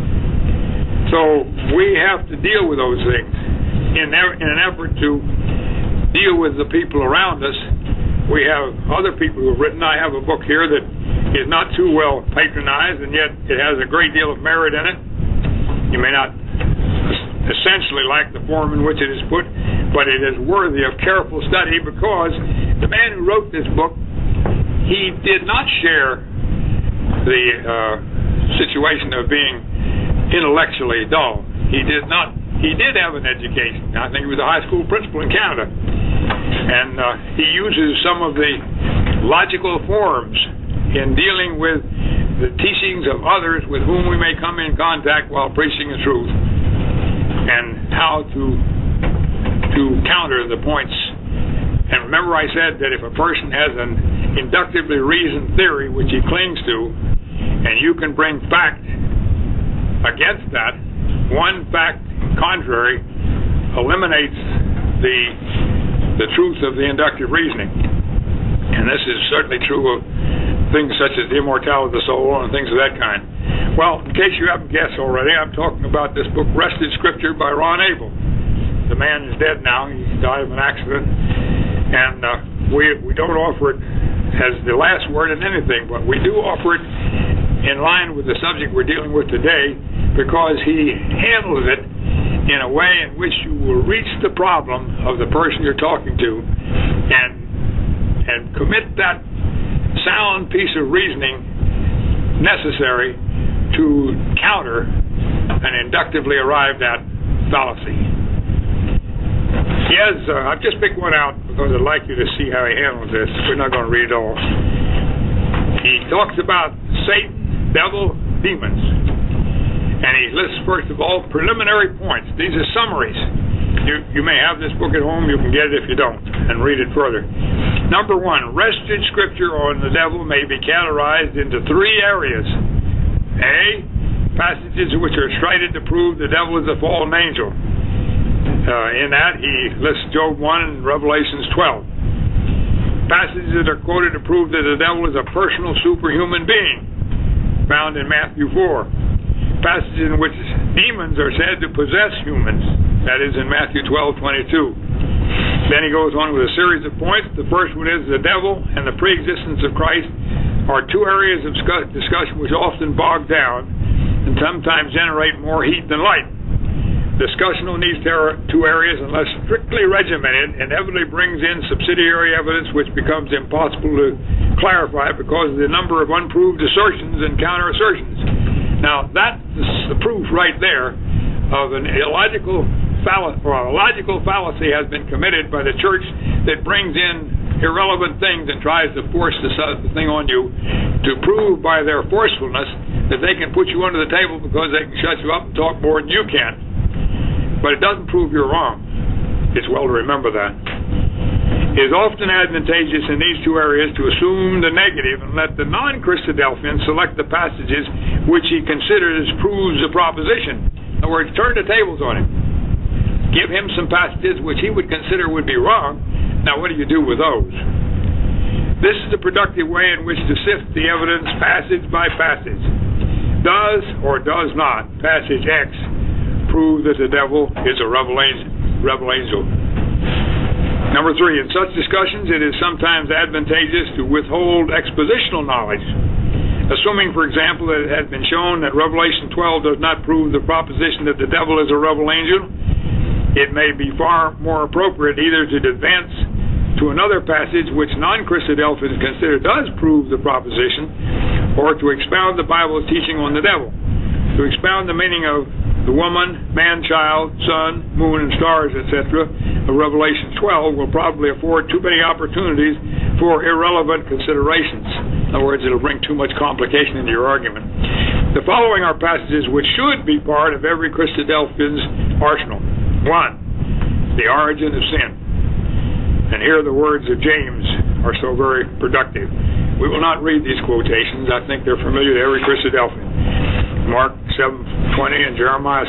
So we have to deal with those things. In an effort to deal with the people around us, we have other people who have written. I have a book here that is not too well patronized, and yet it has a great deal of merit in it. You may not essentially like the form in which it is put, but it is worthy of careful study, because the man who wrote this book, he did not share the situation of being intellectually dull. He did have an education. I think he was a high school principal in Canada, and he uses some of the logical forms in dealing with the teachings of others with whom we may come in contact while preaching the truth, and how to counter the points. And remember, I said that if a person has an inductively reasoned theory which he clings to, and you can bring fact against that, one fact contrary eliminates the truth of the inductive reasoning. And this is certainly true of things such as the immortality of the soul and things of that kind. Well, in case you haven't guessed already, I'm talking about this book, Wrested Scripture by Ron Abel. The man is dead now. He died of an accident. And we don't offer it as the last word in anything, but we do offer it in line with the subject we're dealing with today, because he handles it in a way in which you will reach the problem of the person you're talking to and commit that sound piece of reasoning necessary to counter an inductively arrived at fallacy. I've just picked one out because I'd like you to see how he handles this. We're not going to read it all. He talks about Satan, devil, demons. And he lists, first of all, preliminary points. These are summaries. You may have this book at home. You can get it if you don't, and read it further. Number one, wrested scripture on the devil may be categorized into three areas. A, passages which are cited to prove the devil is a fallen angel. In that, he lists Job 1 and Revelations 12. Passages that are quoted to prove that the devil is a personal superhuman being, found in Matthew 4. Passages in which demons are said to possess humans, that is in Matthew 12:22. Then he goes on with a series of points. The first one is the devil and the pre-existence of Christ are two areas of discussion which often bog down and sometimes generate more heat than light. Discussion on these two areas, unless strictly regimented, inevitably brings in subsidiary evidence which becomes impossible to clarify because of the number of unproved assertions and counter-assertions. Now, that's the proof right there of an illogical fallacy, or a logical fallacy has been committed by the church that brings in irrelevant things and tries to force the thing on you to prove by their forcefulness that they can put you under the table because they can shut you up and talk more than you can. But it doesn't prove you're wrong. It's well to remember that. It is often advantageous in these two areas to assume the negative and let the non-Christadelphian select the passages which he considers proves the proposition. In other words, turn the tables on him. Give him some passages which he would consider would be wrong. Now, what do you do with those? This is a productive way in which to sift the evidence passage by passage. Does or does not passage X prove that the devil is a rebel angel? Number three, in such discussions, it is sometimes advantageous to withhold expositional knowledge. Assuming, for example, that it has been shown that Revelation 12 does not prove the proposition that the devil is a rebel angel, it may be far more appropriate either to advance to another passage which non-Christadelphians consider does prove the proposition, or to expound the Bible's teaching on the devil. To expound the meaning of the woman, man, child, sun, moon, and stars, etc. of Revelation 12 will probably afford too many opportunities for irrelevant considerations. In other words, it'll bring too much complication into your argument. The following are passages which should be part of every Christadelphian's arsenal. 1. The origin of sin. And here the words of James are so very productive. We will not read these quotations. I think they're familiar to every Christadelphian. Mark 7:20 and Jeremiah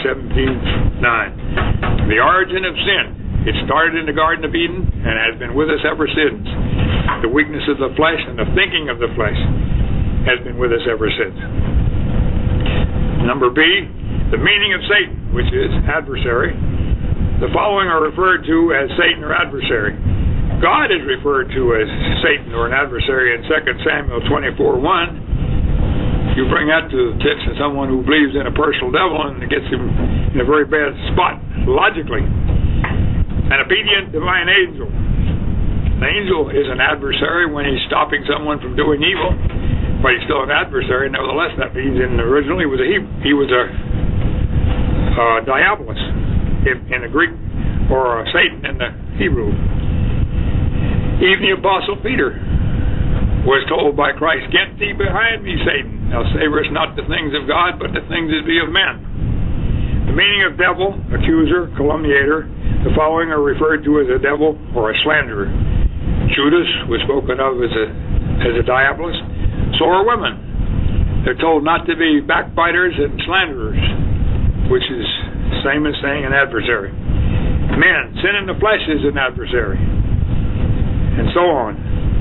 17:9. The origin of sin. It started in the Garden of Eden and has been with us ever since. The weakness of the flesh and the thinking of the flesh has been with us ever since. Number B, the meaning of Satan, which is adversary. The following are referred to as Satan or adversary. God is referred to as Satan or an adversary in 2 Samuel 24:1. You bring that to the attention of someone who believes in a personal devil and it gets him in a very bad spot logically. An obedient divine angel. An angel is an adversary when he's stopping someone from doing evil, but he's still an adversary. Nevertheless, that means originally he was a diabolus in the Greek, or Satan in the Hebrew. Even the Apostle Peter was told by Christ, "Get thee behind me, Satan. Thou savorest not the things of God, but the things that be of men." The meaning of devil, accuser, calumniator. The following are referred to as a devil or a slanderer. Judas was spoken of as a diabolus. So are women. They're told not to be backbiters and slanderers, which is the same as saying an adversary. Men, sin in the flesh is an adversary, and so on.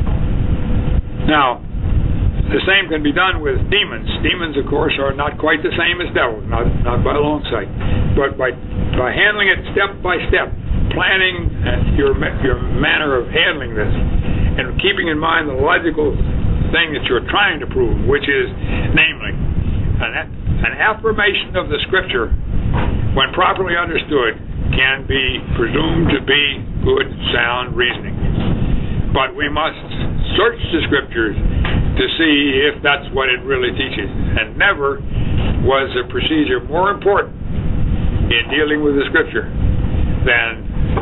Now, the same can be done with demons. Demons, of course, are not quite the same as devils, not by a long sight. But by handling it step by step, planning your manner of handling this, and keeping in mind the logical thing that you're trying to prove, which is, namely, an affirmation of the Scripture, when properly understood, can be presumed to be good, sound reasoning. But we must search the Scriptures to see if that's what it really teaches. And never was a procedure more important in dealing with the Scripture than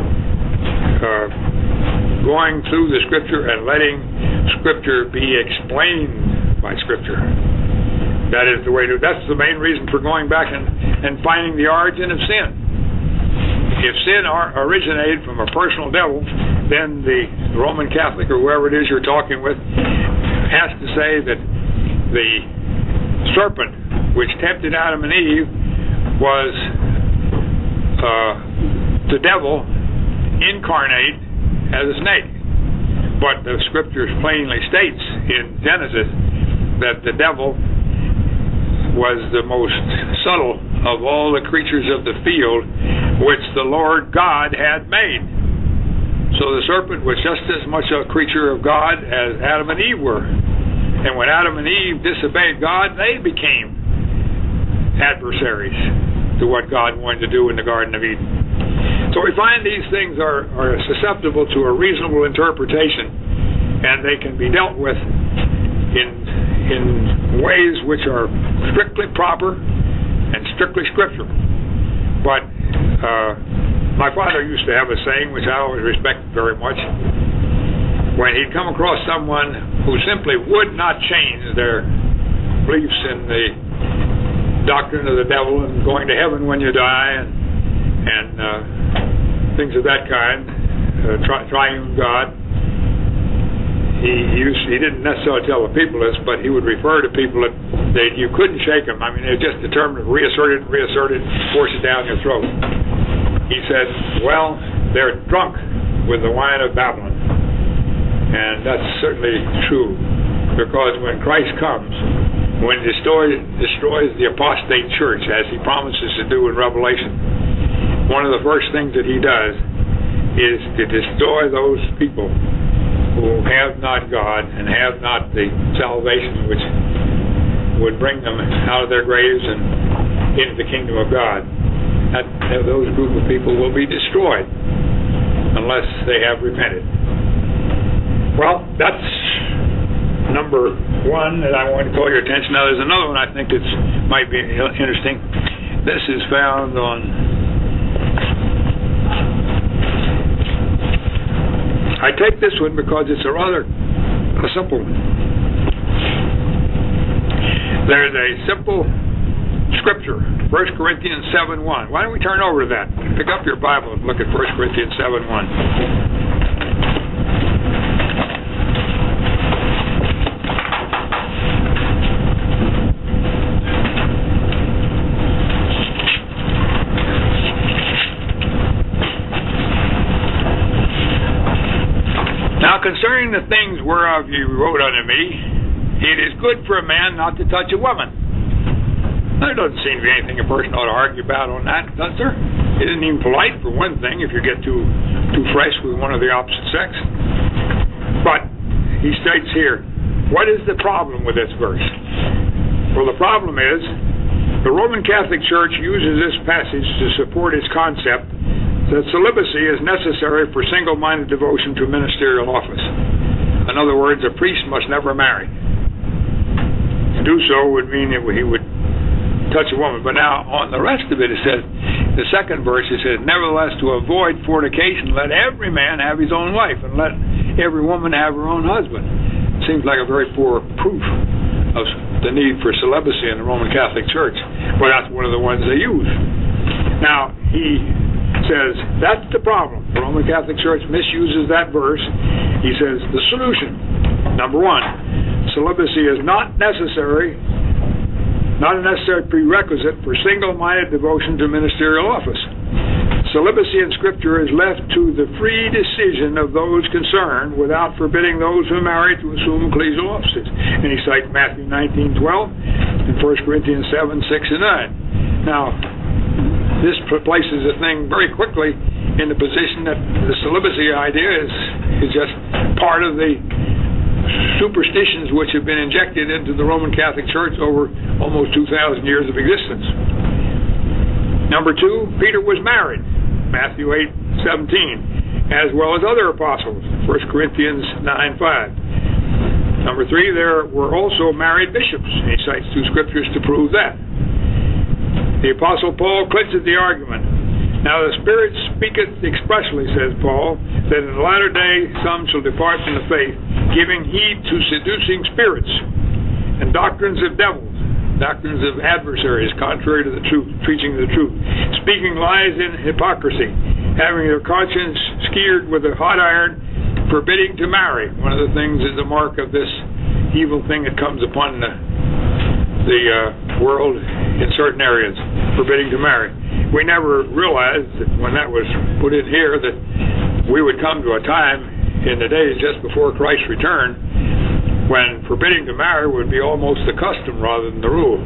going through the Scripture and letting Scripture be explained by Scripture. That is the way to. That's the main reason for going back and finding the origin of sin. If sin originated from a personal devil, then the Roman Catholic or whoever it is you're talking with has to say that the serpent which tempted Adam and Eve was the devil incarnate as a snake. But the scriptures plainly states in Genesis that the devil was the most subtle of all the creatures of the field which the Lord God had made. So the serpent was just as much a creature of God as Adam and Eve were. And when Adam and Eve disobeyed God, they became adversaries to what God wanted to do in the Garden of Eden. So we find these things are susceptible to a reasonable interpretation, and they can be dealt with in ways which are strictly proper and strictly scriptural. But my father used to have a saying, which I always respected very much. When he'd come across someone who simply would not change their beliefs in the doctrine of the devil and going to heaven when you die and things of that kind, triune God, he didn't necessarily tell the people this, but he would refer to people that you couldn't shake them. I mean, they're just determined to reassert it, force it down your throat. He said, well, they're drunk with the wine of Babylon. And that's certainly true, because when Christ comes, when he destroys the apostate church, as he promises to do in Revelation, one of the first things that he does is to destroy those people who have not God and have not the salvation which would bring them out of their graves and into the kingdom of God. Those group of people will be destroyed unless they have repented. Well, that's number one that I want to call your attention. Now, there's another one I think that might be interesting. This is found on... I take this one because it's a simple one. There's a simple scripture, 1 Corinthians 7:1. Why don't we turn over to that? Pick up your Bible and look at 1 Corinthians 7:1. Now, concerning the things whereof you wrote unto me, it is good for a man not to touch a woman. There doesn't seem to be anything a person ought to argue about on that, does there? It isn't even polite, for one thing, if you get too fresh with one of the opposite sex. But he states here, what is the problem with this verse? Well, the problem is the Roman Catholic Church uses this passage to support its concept that celibacy is necessary for single-minded devotion to ministerial office. In other words, a priest must never marry. To do so would mean that he would touch a woman. But now, on the rest of it, it says, the second verse, it says, nevertheless, to avoid fornication, let every man have his own wife, and let every woman have her own husband. It seems like a very poor proof of the need for celibacy in the Roman Catholic Church. But that's one of the ones they use. Now, he says that's the problem. The Roman Catholic Church misuses that verse. He says the solution, number one, celibacy is not a necessary prerequisite for single-minded devotion to ministerial office. Celibacy in Scripture is left to the free decision of those concerned without forbidding those who marry to assume ecclesial offices. And he cites Matthew 19:12 and 1 Corinthians 7:6 and 9. Now, this places the thing very quickly in the position that the celibacy idea is just part of the superstitions which have been injected into the Roman Catholic Church over almost 2,000 years of existence. Number two, Peter was married, Matthew 8:17, as well as other apostles, 1 Corinthians 9:5. Number three, there were also married bishops. He cites two scriptures to prove that. The Apostle Paul clinches the argument. Now the Spirit speaketh expressly, says Paul, that in the latter day some shall depart from the faith, giving heed to seducing spirits and doctrines of devils, doctrines of adversaries, contrary to the truth, preaching the truth, speaking lies in hypocrisy, having their conscience skewered with a hot iron, forbidding to marry. One of the things is a mark of this evil thing that comes upon the world in certain areas, forbidding to marry. We never realized that when that was put in here that we would come to a time in the days just before Christ's return when forbidding to marry would be almost the custom rather than the rule.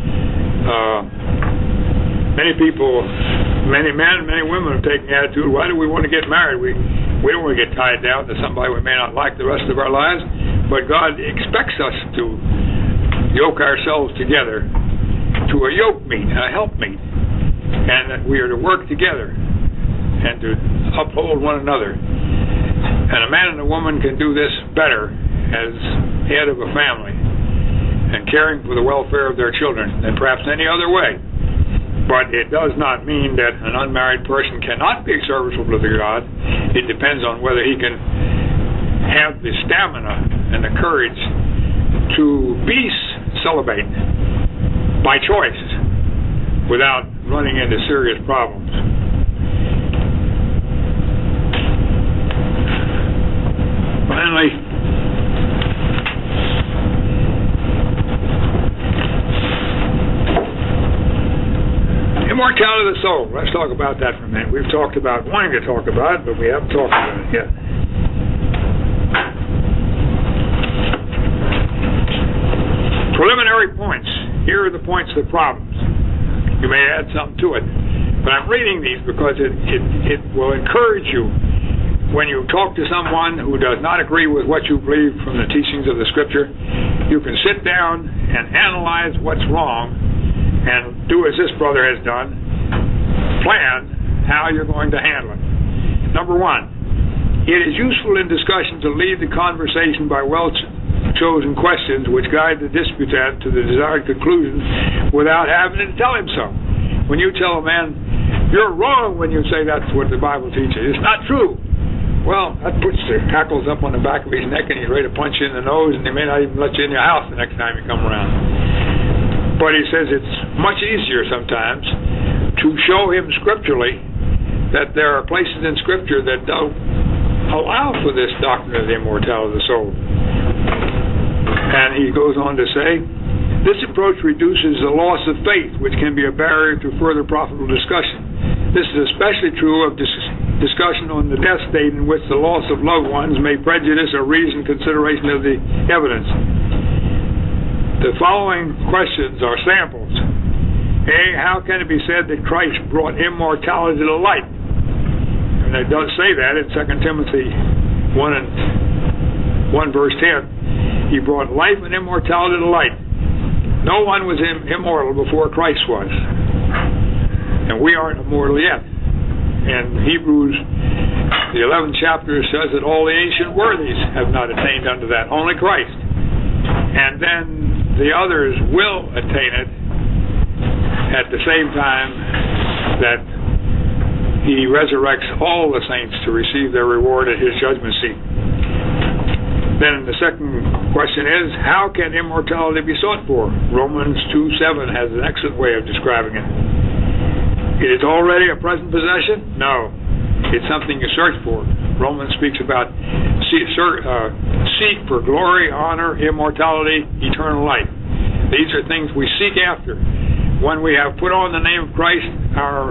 Many people, many men, many women have taken the attitude, why do we want to get married? We don't want to get tied down to somebody we may not like the rest of our lives, but God expects us to yoke ourselves together to a yoke meet, a help meet, and that we are to work together and to uphold one another. And a man and a woman can do this better as head of a family and caring for the welfare of their children than perhaps any other way. But it does not mean that an unmarried person cannot be serviceable to God. It depends on whether he can have the stamina and the courage to be celibate by choice without running into serious problems. Finally, immortality of the soul. Let's talk about that for a minute. We've talked about wanting to talk about it, but we haven't talked about it yet. Preliminary points. Here are the points of the problems. You may add something to it. But I'm reading these because it will encourage you when you talk to someone who does not agree with what you believe from the teachings of the Scripture. You can sit down and analyze what's wrong and do as this brother has done, plan how you're going to handle it. Number one, it is useful in discussion to lead the conversation by well-chosen questions which guide the disputant to the desired conclusion without having to tell him so. When you tell a man, you're wrong when you say that's what the Bible teaches, it's not true. Well, that puts the hackles up on the back of his neck and he's ready to punch you in the nose, and he may not even let you in your house the next time you come around. But he says it's much easier sometimes to show him scripturally that there are places in Scripture that don't allow for this doctrine of the immortality of the soul. And he goes on to say, this approach reduces the loss of faith, which can be a barrier to further profitable discussion. This is especially true of discussion on the death state in which the loss of loved ones may prejudice a reasoned consideration of the evidence. The following questions are samples. A, how can it be said that Christ brought immortality to light? And it does say that in 2 Timothy 1 verse 10. He brought life and immortality to light. No one was immortal before Christ was. And we aren't immortal yet. And Hebrews, the 11th chapter, says that all the ancient worthies have not attained unto that, only Christ. And then the others will attain it at the same time that he resurrects all the saints to receive their reward at his judgment seat. Then the second question is, how can immortality be sought for? Romans 2:7 has an excellent way of describing it. It is already a present possession? No. It's something you search for. Romans speaks about seek for glory, honor, immortality, eternal life. These are things we seek after. When we have put on the name of Christ, our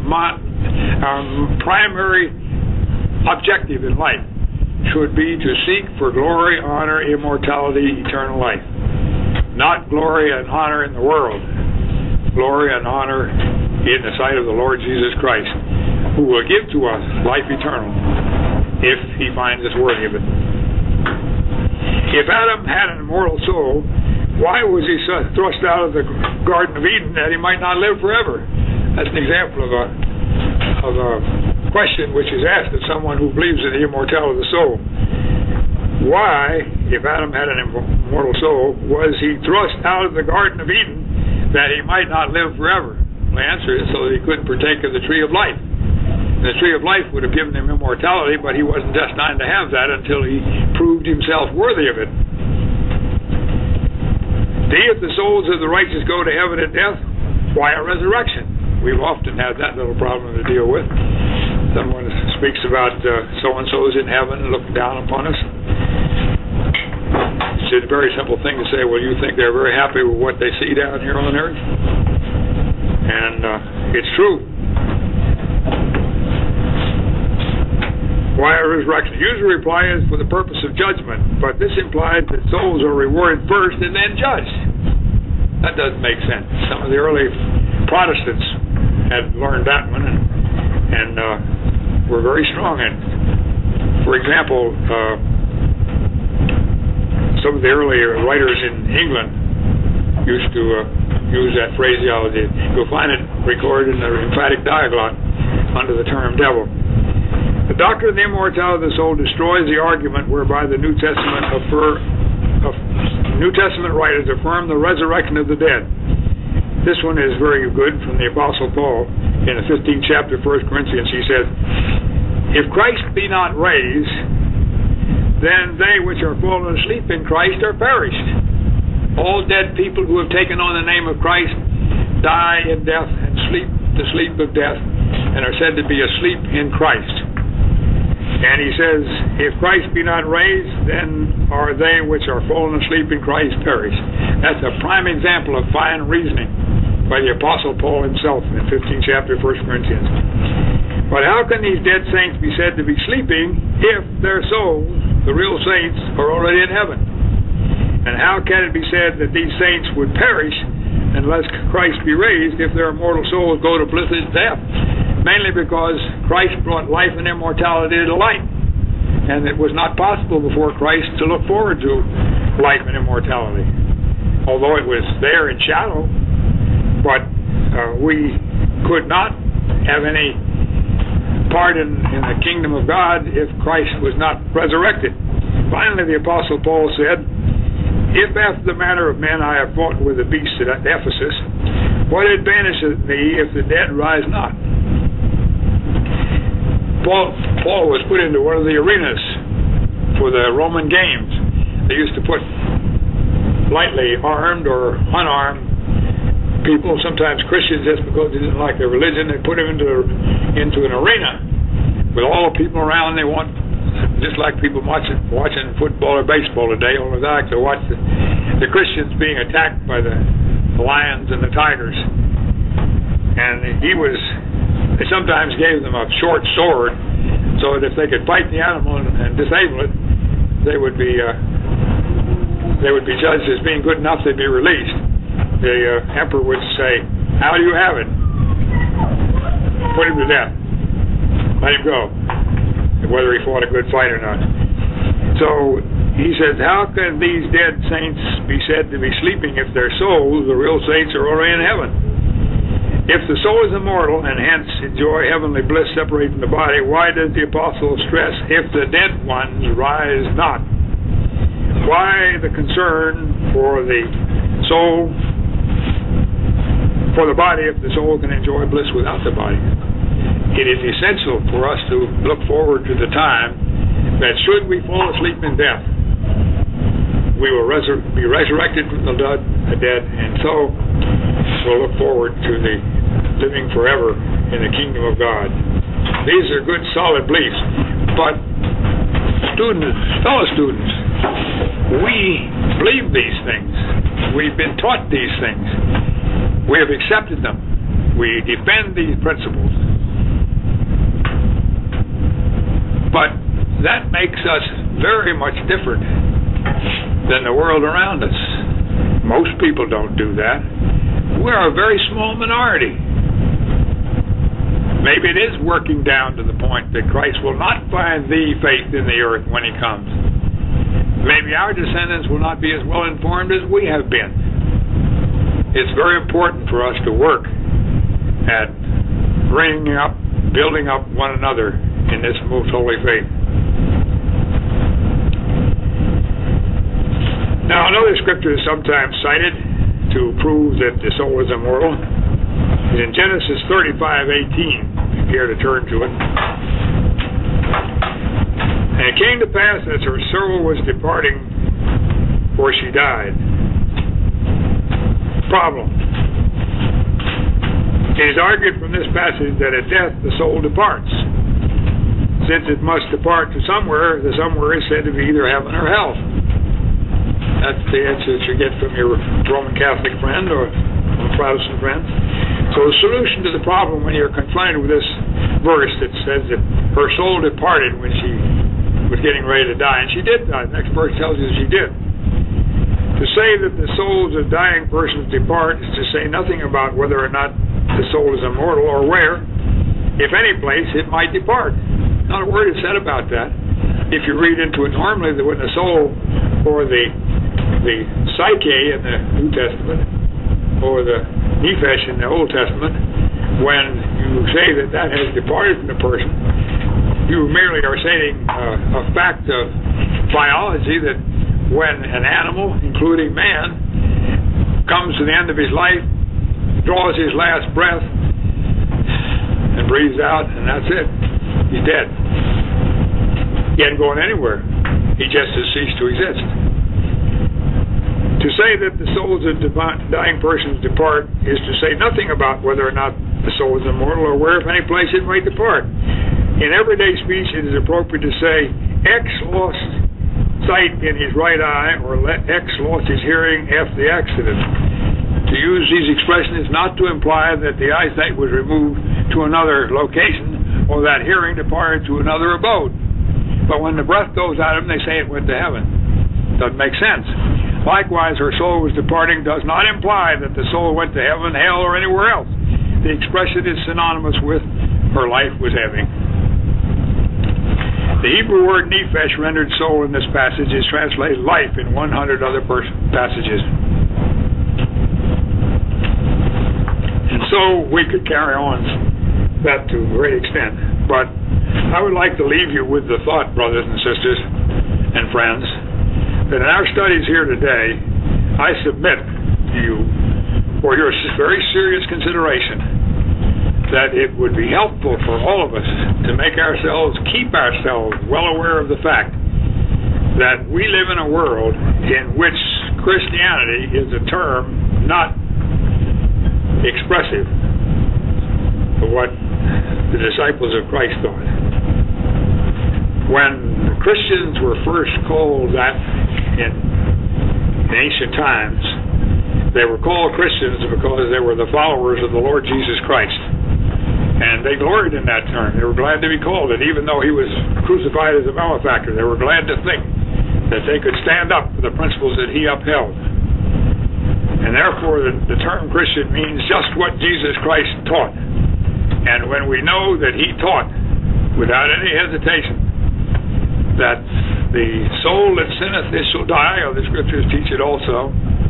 primary objective in life should be to seek for glory, honor, immortality, eternal life. Not glory and honor in the world. Glory and honor in the sight of the Lord Jesus Christ, who will give to us life eternal if he finds us worthy of it. If Adam had an immortal soul, why was he thrust out of the Garden of Eden that he might not live forever? That's an example of a question which is asked of someone who believes in the immortality of the soul. Why, if Adam had an immortal soul, was he thrust out of the Garden of Eden that he might not live forever? The answer is so that he couldn't partake of the tree of life. The tree of life would have given him immortality, but he wasn't destined to have that until he proved himself worthy of it. If the souls of the righteous go to heaven at death, why a resurrection? We've often had that little problem to deal with. Someone speaks about so-and-so's in heaven looking down upon us. It's a very simple thing to say, well, you think they're very happy with what they see down here on earth? And it's true. Why a resurrection? Usual reply is for the purpose of judgment, but this implied that souls are rewarded first and then judged. That doesn't make sense. Some of the early Protestants had learned that one and were very strong in it. For example, some of the early writers in England used to use that phraseology. You'll find it recorded in the emphatic diaglott under the term devil. The doctrine of the immortality of the soul destroys the argument whereby the New Testament writers affirm the resurrection of the dead. This one is very good from the Apostle Paul in the 15th chapter of 1 Corinthians. He says, if Christ be not raised, then they which are fallen asleep in Christ are perished. All dead people who have taken on the name of Christ die in death and sleep the sleep of death and are said to be asleep in Christ. And he says, if Christ be not raised, then are they which are fallen asleep in Christ perished. That's a prime example of fine reasoning by the Apostle Paul himself in the 15th chapter of 1 Corinthians. But how can these dead saints be said to be sleeping if their souls, the real saints, are already in heaven? And how can it be said that these saints would perish unless Christ be raised if their mortal souls go to blissed death? Mainly because Christ brought life and immortality to light. And it was not possible before Christ to look forward to life and immortality. Although it was there in shadow, but we could not have any part in the kingdom of God if Christ was not resurrected. Finally, the Apostle Paul said, if after the manner of men I have fought with the beasts at Ephesus, what advantageth me if the dead rise not? Paul was put into one of the arenas for the Roman games. They used to put lightly armed or unarmed people, sometimes Christians, just because they didn't like their religion. They put them into an arena with all the people around they want, just like people watching football or baseball today. Only they like to watch the Christians being attacked by the lions and the tigers. And they sometimes gave them a short sword so that if they could fight the animal and disable it, they would be judged as being good enough, they'd be released. The emperor would say, how do you have it? Put him to death. Let him go. Whether he fought a good fight or not. So he says, how can these dead saints be said to be sleeping if their souls, the real saints, are already in heaven? If the soul is immortal and hence enjoy heavenly bliss separated from the body, why does the apostle stress, if the dead ones rise not? Why the concern for the soul, for the body, if the soul can enjoy bliss without the body? It is essential for us to look forward to the time that should we fall asleep in death, we will be resurrected from the dead, and so we'll look forward to the living forever in the kingdom of God. These are good, solid beliefs. But fellow students, we believe these things. We've been taught these things. We have accepted them. We defend these principles. But that makes us very much different than the world around us. Most people don't do that. We're a very small minority. Maybe it is working down to the point that Christ will not find the faith in the earth when he comes. Maybe our descendants will not be as well informed as we have been. It's very important for us to work at bringing up, building up one another in this most holy faith. Now, another scripture is sometimes cited to prove that the soul is immortal. It's in Genesis 35:18. If you care to turn to it. And it came to pass as her soul was departing, for she died. Problem. It is argued from this passage that at death the soul departs. since it must depart to somewhere, the somewhere is said to be either heaven or hell. That's the answer that you get from your Roman Catholic friend or Protestant friend. So the solution to the problem when you're confronted with this verse that says that her soul departed when she was getting ready to die, and she did die. The next verse tells you she did. To say that the souls of dying persons depart is to say nothing about whether or not the soul is immortal or where, if any place, it might depart. Not a word is said about that. If you read into it normally, that when the soul or the psyche in the New Testament or the nephesh in the Old Testament, when you say that that has departed from the person, you merely are stating a fact of biology that when an animal, including man, comes to the end of his life, draws his last breath, and breathes out, and that's it. He's dead. He ain't going anywhere. He just has ceased to exist. To say that the souls of dying persons depart is to say nothing about whether or not the soul is immortal or where, if any place, it might depart. In everyday speech, it is appropriate to say, X lost sight in his right eye, or X lost his hearing after the accident. To use these expressions is not to imply that the eyesight was removed to another location or that hearing departed to another abode. But when the breath goes out of him, they say it went to heaven. Doesn't make sense. Likewise, her soul was departing does not imply that the soul went to heaven, hell, or anywhere else. The expression is synonymous with her life was ebbing. The Hebrew word nephesh, rendered soul in this passage, is translated life in 100 other passages. And so we could carry on that to a great extent. But I would like to leave you with the thought, brothers and sisters and friends, that in our studies here today, I submit to you for your very serious consideration that it would be helpful for all of us to keep ourselves well aware of the fact that we live in a world in which Christianity is a term not expressive of what the disciples of Christ thought. When Christians were first called that in ancient times, they were called Christians because they were the followers of the Lord Jesus Christ. And they gloried in that term. They were glad to be called it, even though he was crucified as a malefactor. They were glad to think that they could stand up for the principles that he upheld. And therefore, the term Christian means just what Jesus Christ taught. And when we know that he taught, without any hesitation, that the soul that sinneth, it shall die, or the scriptures teach it also,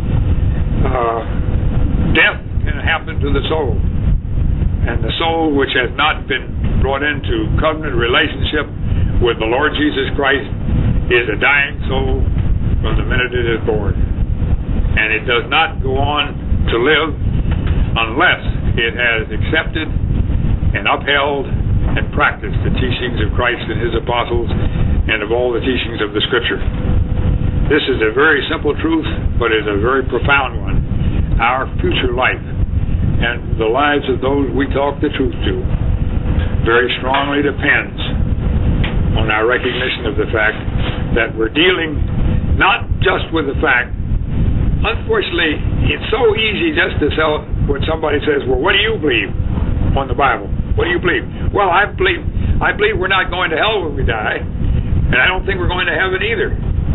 death can happen to the soul. And the soul which has not been brought into covenant relationship with the Lord Jesus Christ is a dying soul from the minute it is born. And it does not go on to live unless it has accepted and upheld and practiced the teachings of Christ and his apostles and of all the teachings of the Scripture. This is a very simple truth, but it is a very profound one. Our future life and the lives of those we talk the truth to very strongly depends on our recognition of the fact that we're dealing not just with the fact. Unfortunately, it's so easy just to tell when somebody says, well, what do you believe on the Bible? What do you believe? Well, I believe we're not going to hell when we die, and I don't think we're going to heaven either.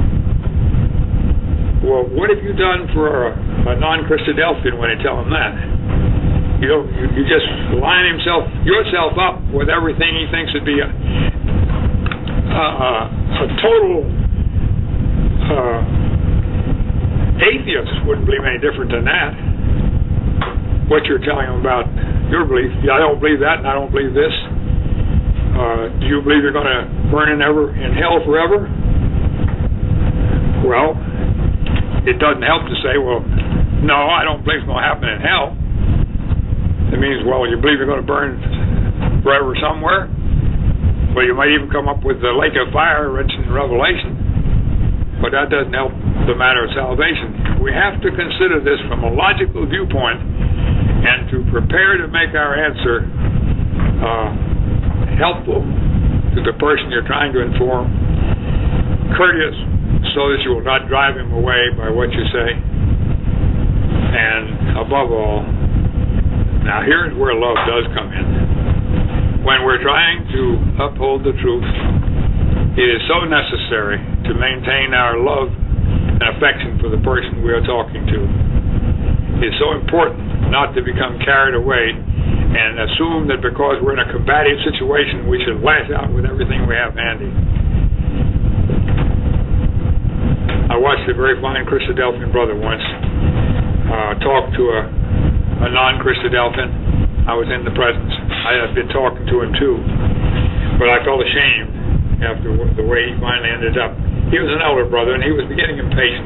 Well, what have you done for a non-Christadelphian when you tell him that? You just line yourself up with everything he thinks would be a total atheist wouldn't believe any different than that. What you're telling him about your belief, I don't believe that, and I don't believe this. Do you believe you're going to burn in hell forever? Well, it doesn't help to say, well, no, I don't believe it's going to happen in hell. It means, well, you believe you're going to burn forever somewhere? Well, you might even come up with the lake of fire mentioned in Revelation. But that doesn't help the matter of salvation. We have to consider this from a logical viewpoint and to prepare to make our answer helpful to the person you're trying to inform, courteous so that you will not drive him away by what you say, and above all, now here's where love does come in. When we're trying to uphold the truth, it is so necessary to maintain our love and affection for the person we are talking to. It's so important not to become carried away and assume that because we're in a combative situation, we should lash out with everything we have handy. I watched a very fine Christadelphian brother once talk to a non-Christadelphian. I was in the presence. I had been talking to him too, but I felt ashamed after the way he finally ended up. He was an elder brother, and he was getting impatient.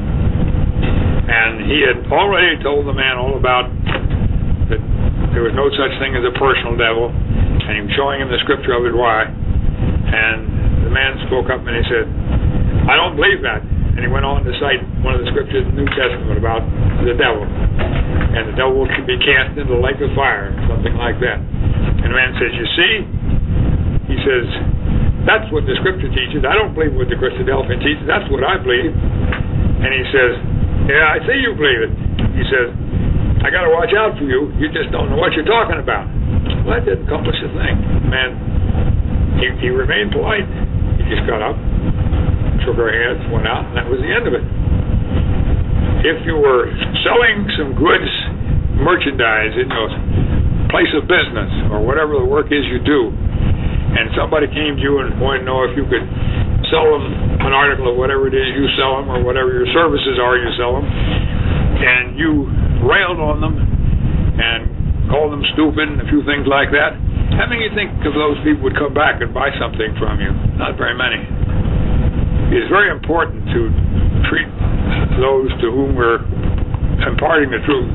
And he had already told the man all about that there was no such thing as a personal devil, and he was showing him the scripture of it why. And the man spoke up and he said, "I don't believe that." And he went on to cite one of the scriptures in the New Testament about the devil. And the devil can be cast into the lake of fire, something like that. And the man says, "You see," he says, "that's what the scripture teaches. I don't believe what the Christadelphian teaches. That's what I believe." And he says, "Yeah, I see you believe it." He says, "I got to watch out for you. You just don't know what you're talking about." Well, that didn't accomplish a thing. Man, he remained polite. He just got up, shook our hands, went out, and that was the end of it. If you were selling some goods, merchandise in your place of business or whatever the work is you do, and somebody came to you and wanted to know if you could sell them an article of whatever it is you sell them or whatever your services are you sell them, and you railed on them and called them stupid and a few things like that, how many do you think of those people would come back and buy something from you? Not very many. It is very important to treat those to whom we're imparting the truth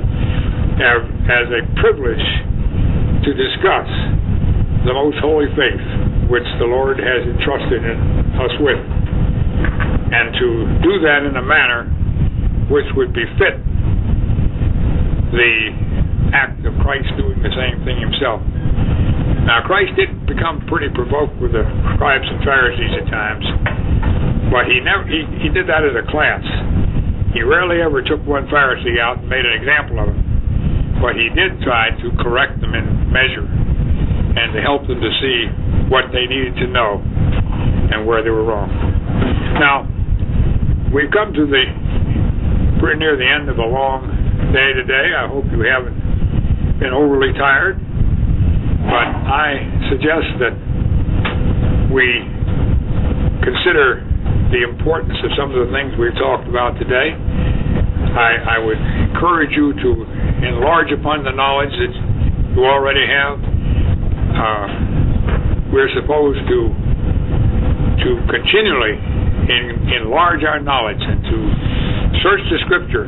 as a privilege to discuss the most holy faith which the Lord has entrusted us with, and to do that in a manner which would befit the act of Christ doing the same thing himself. Now, Christ did become pretty provoked with the scribes and Pharisees at times, but he did that as a class. He rarely ever took one Pharisee out and made an example of him, but he did try to correct them in measure and to help them to see what they needed to know and where they were wrong. Now, we've come to pretty near the end of a long day today. I hope you haven't been overly tired, but I suggest that we consider the importance of some of the things we've talked about today. I would encourage you to enlarge upon the knowledge that you already have. We're supposed to continually enlarge our knowledge and to search the Scripture.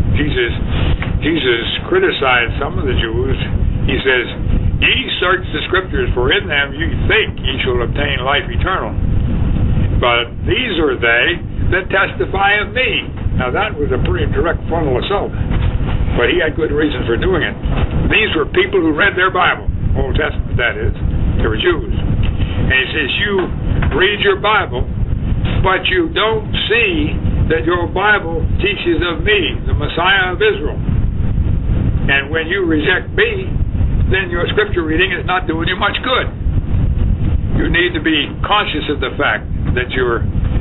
Jesus criticized some of the Jews. He says, "Ye search the Scriptures, for in them ye think ye shall obtain life eternal. But these are they that testify of me." Now that was a pretty direct frontal assault, but he had good reason for doing it. These were people who read their Bible, Old Testament that is. They were Jews. And he says, you read your Bible, but you don't see that your Bible teaches of me, the Messiah of Israel. And when you reject me, then your scripture reading is not doing you much good. You need to be conscious of the fact that you're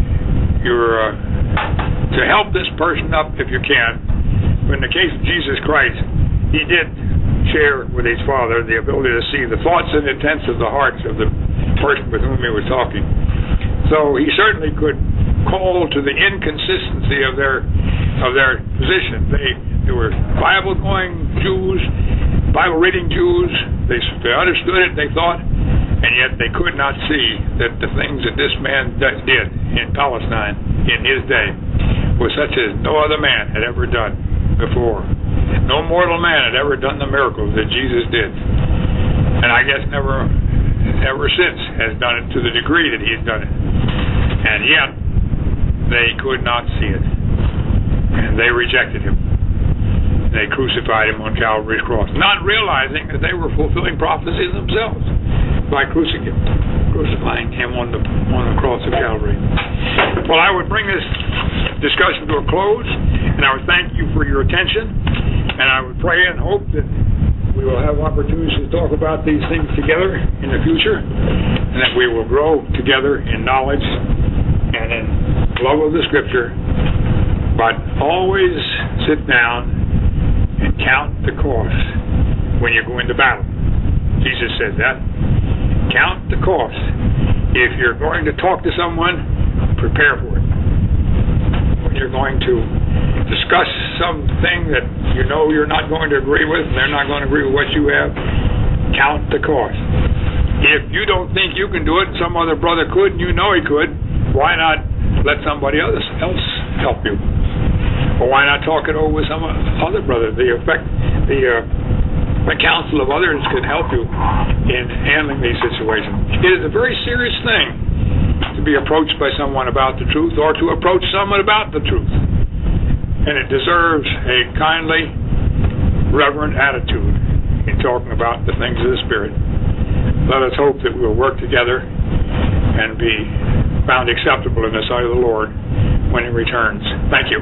to help this person up if you can. In the case of Jesus Christ, he did share with his Father the ability to see the thoughts and intents of the hearts of the person with whom he was talking. So he certainly could call to the inconsistency of their position. They were Bible-going Jews, Bible-reading Jews. They understood it, they thought, and yet they could not see that the things that this man did in Palestine in his day was such as no other man had ever done before. No mortal man had ever done the miracles that Jesus did, and I guess never since has done it to the degree that he's done it. And yet they could not see it, and they rejected him. They crucified him on Calvary's cross, not realizing that they were fulfilling prophecies themselves by crucifying him. crucifying him on the cross of Calvary. Well, I would bring this discussion to a close, and I would thank you for your attention, and I would pray and hope that we will have opportunities to talk about these things together in the future, and that we will grow together in knowledge and in love of the Scripture. But always sit down and count the cost when you go into battle. Jesus said that. Count the cost. If you're going to talk to someone, prepare for it. When you're going to discuss something that you know you're not going to agree with, and they're not going to agree with what you have, count the cost. If you don't think you can do it, some other brother could, and you know he could, why not let somebody else help you? Or why not talk it over with some other brother? The counsel of others can help you in handling these situations. It is a very serious thing to be approached by someone about the truth, or to approach someone about the truth. And it deserves a kindly, reverent attitude in talking about the things of the Spirit. Let us hope that we will work together and be found acceptable in the sight of the Lord when He returns. Thank you.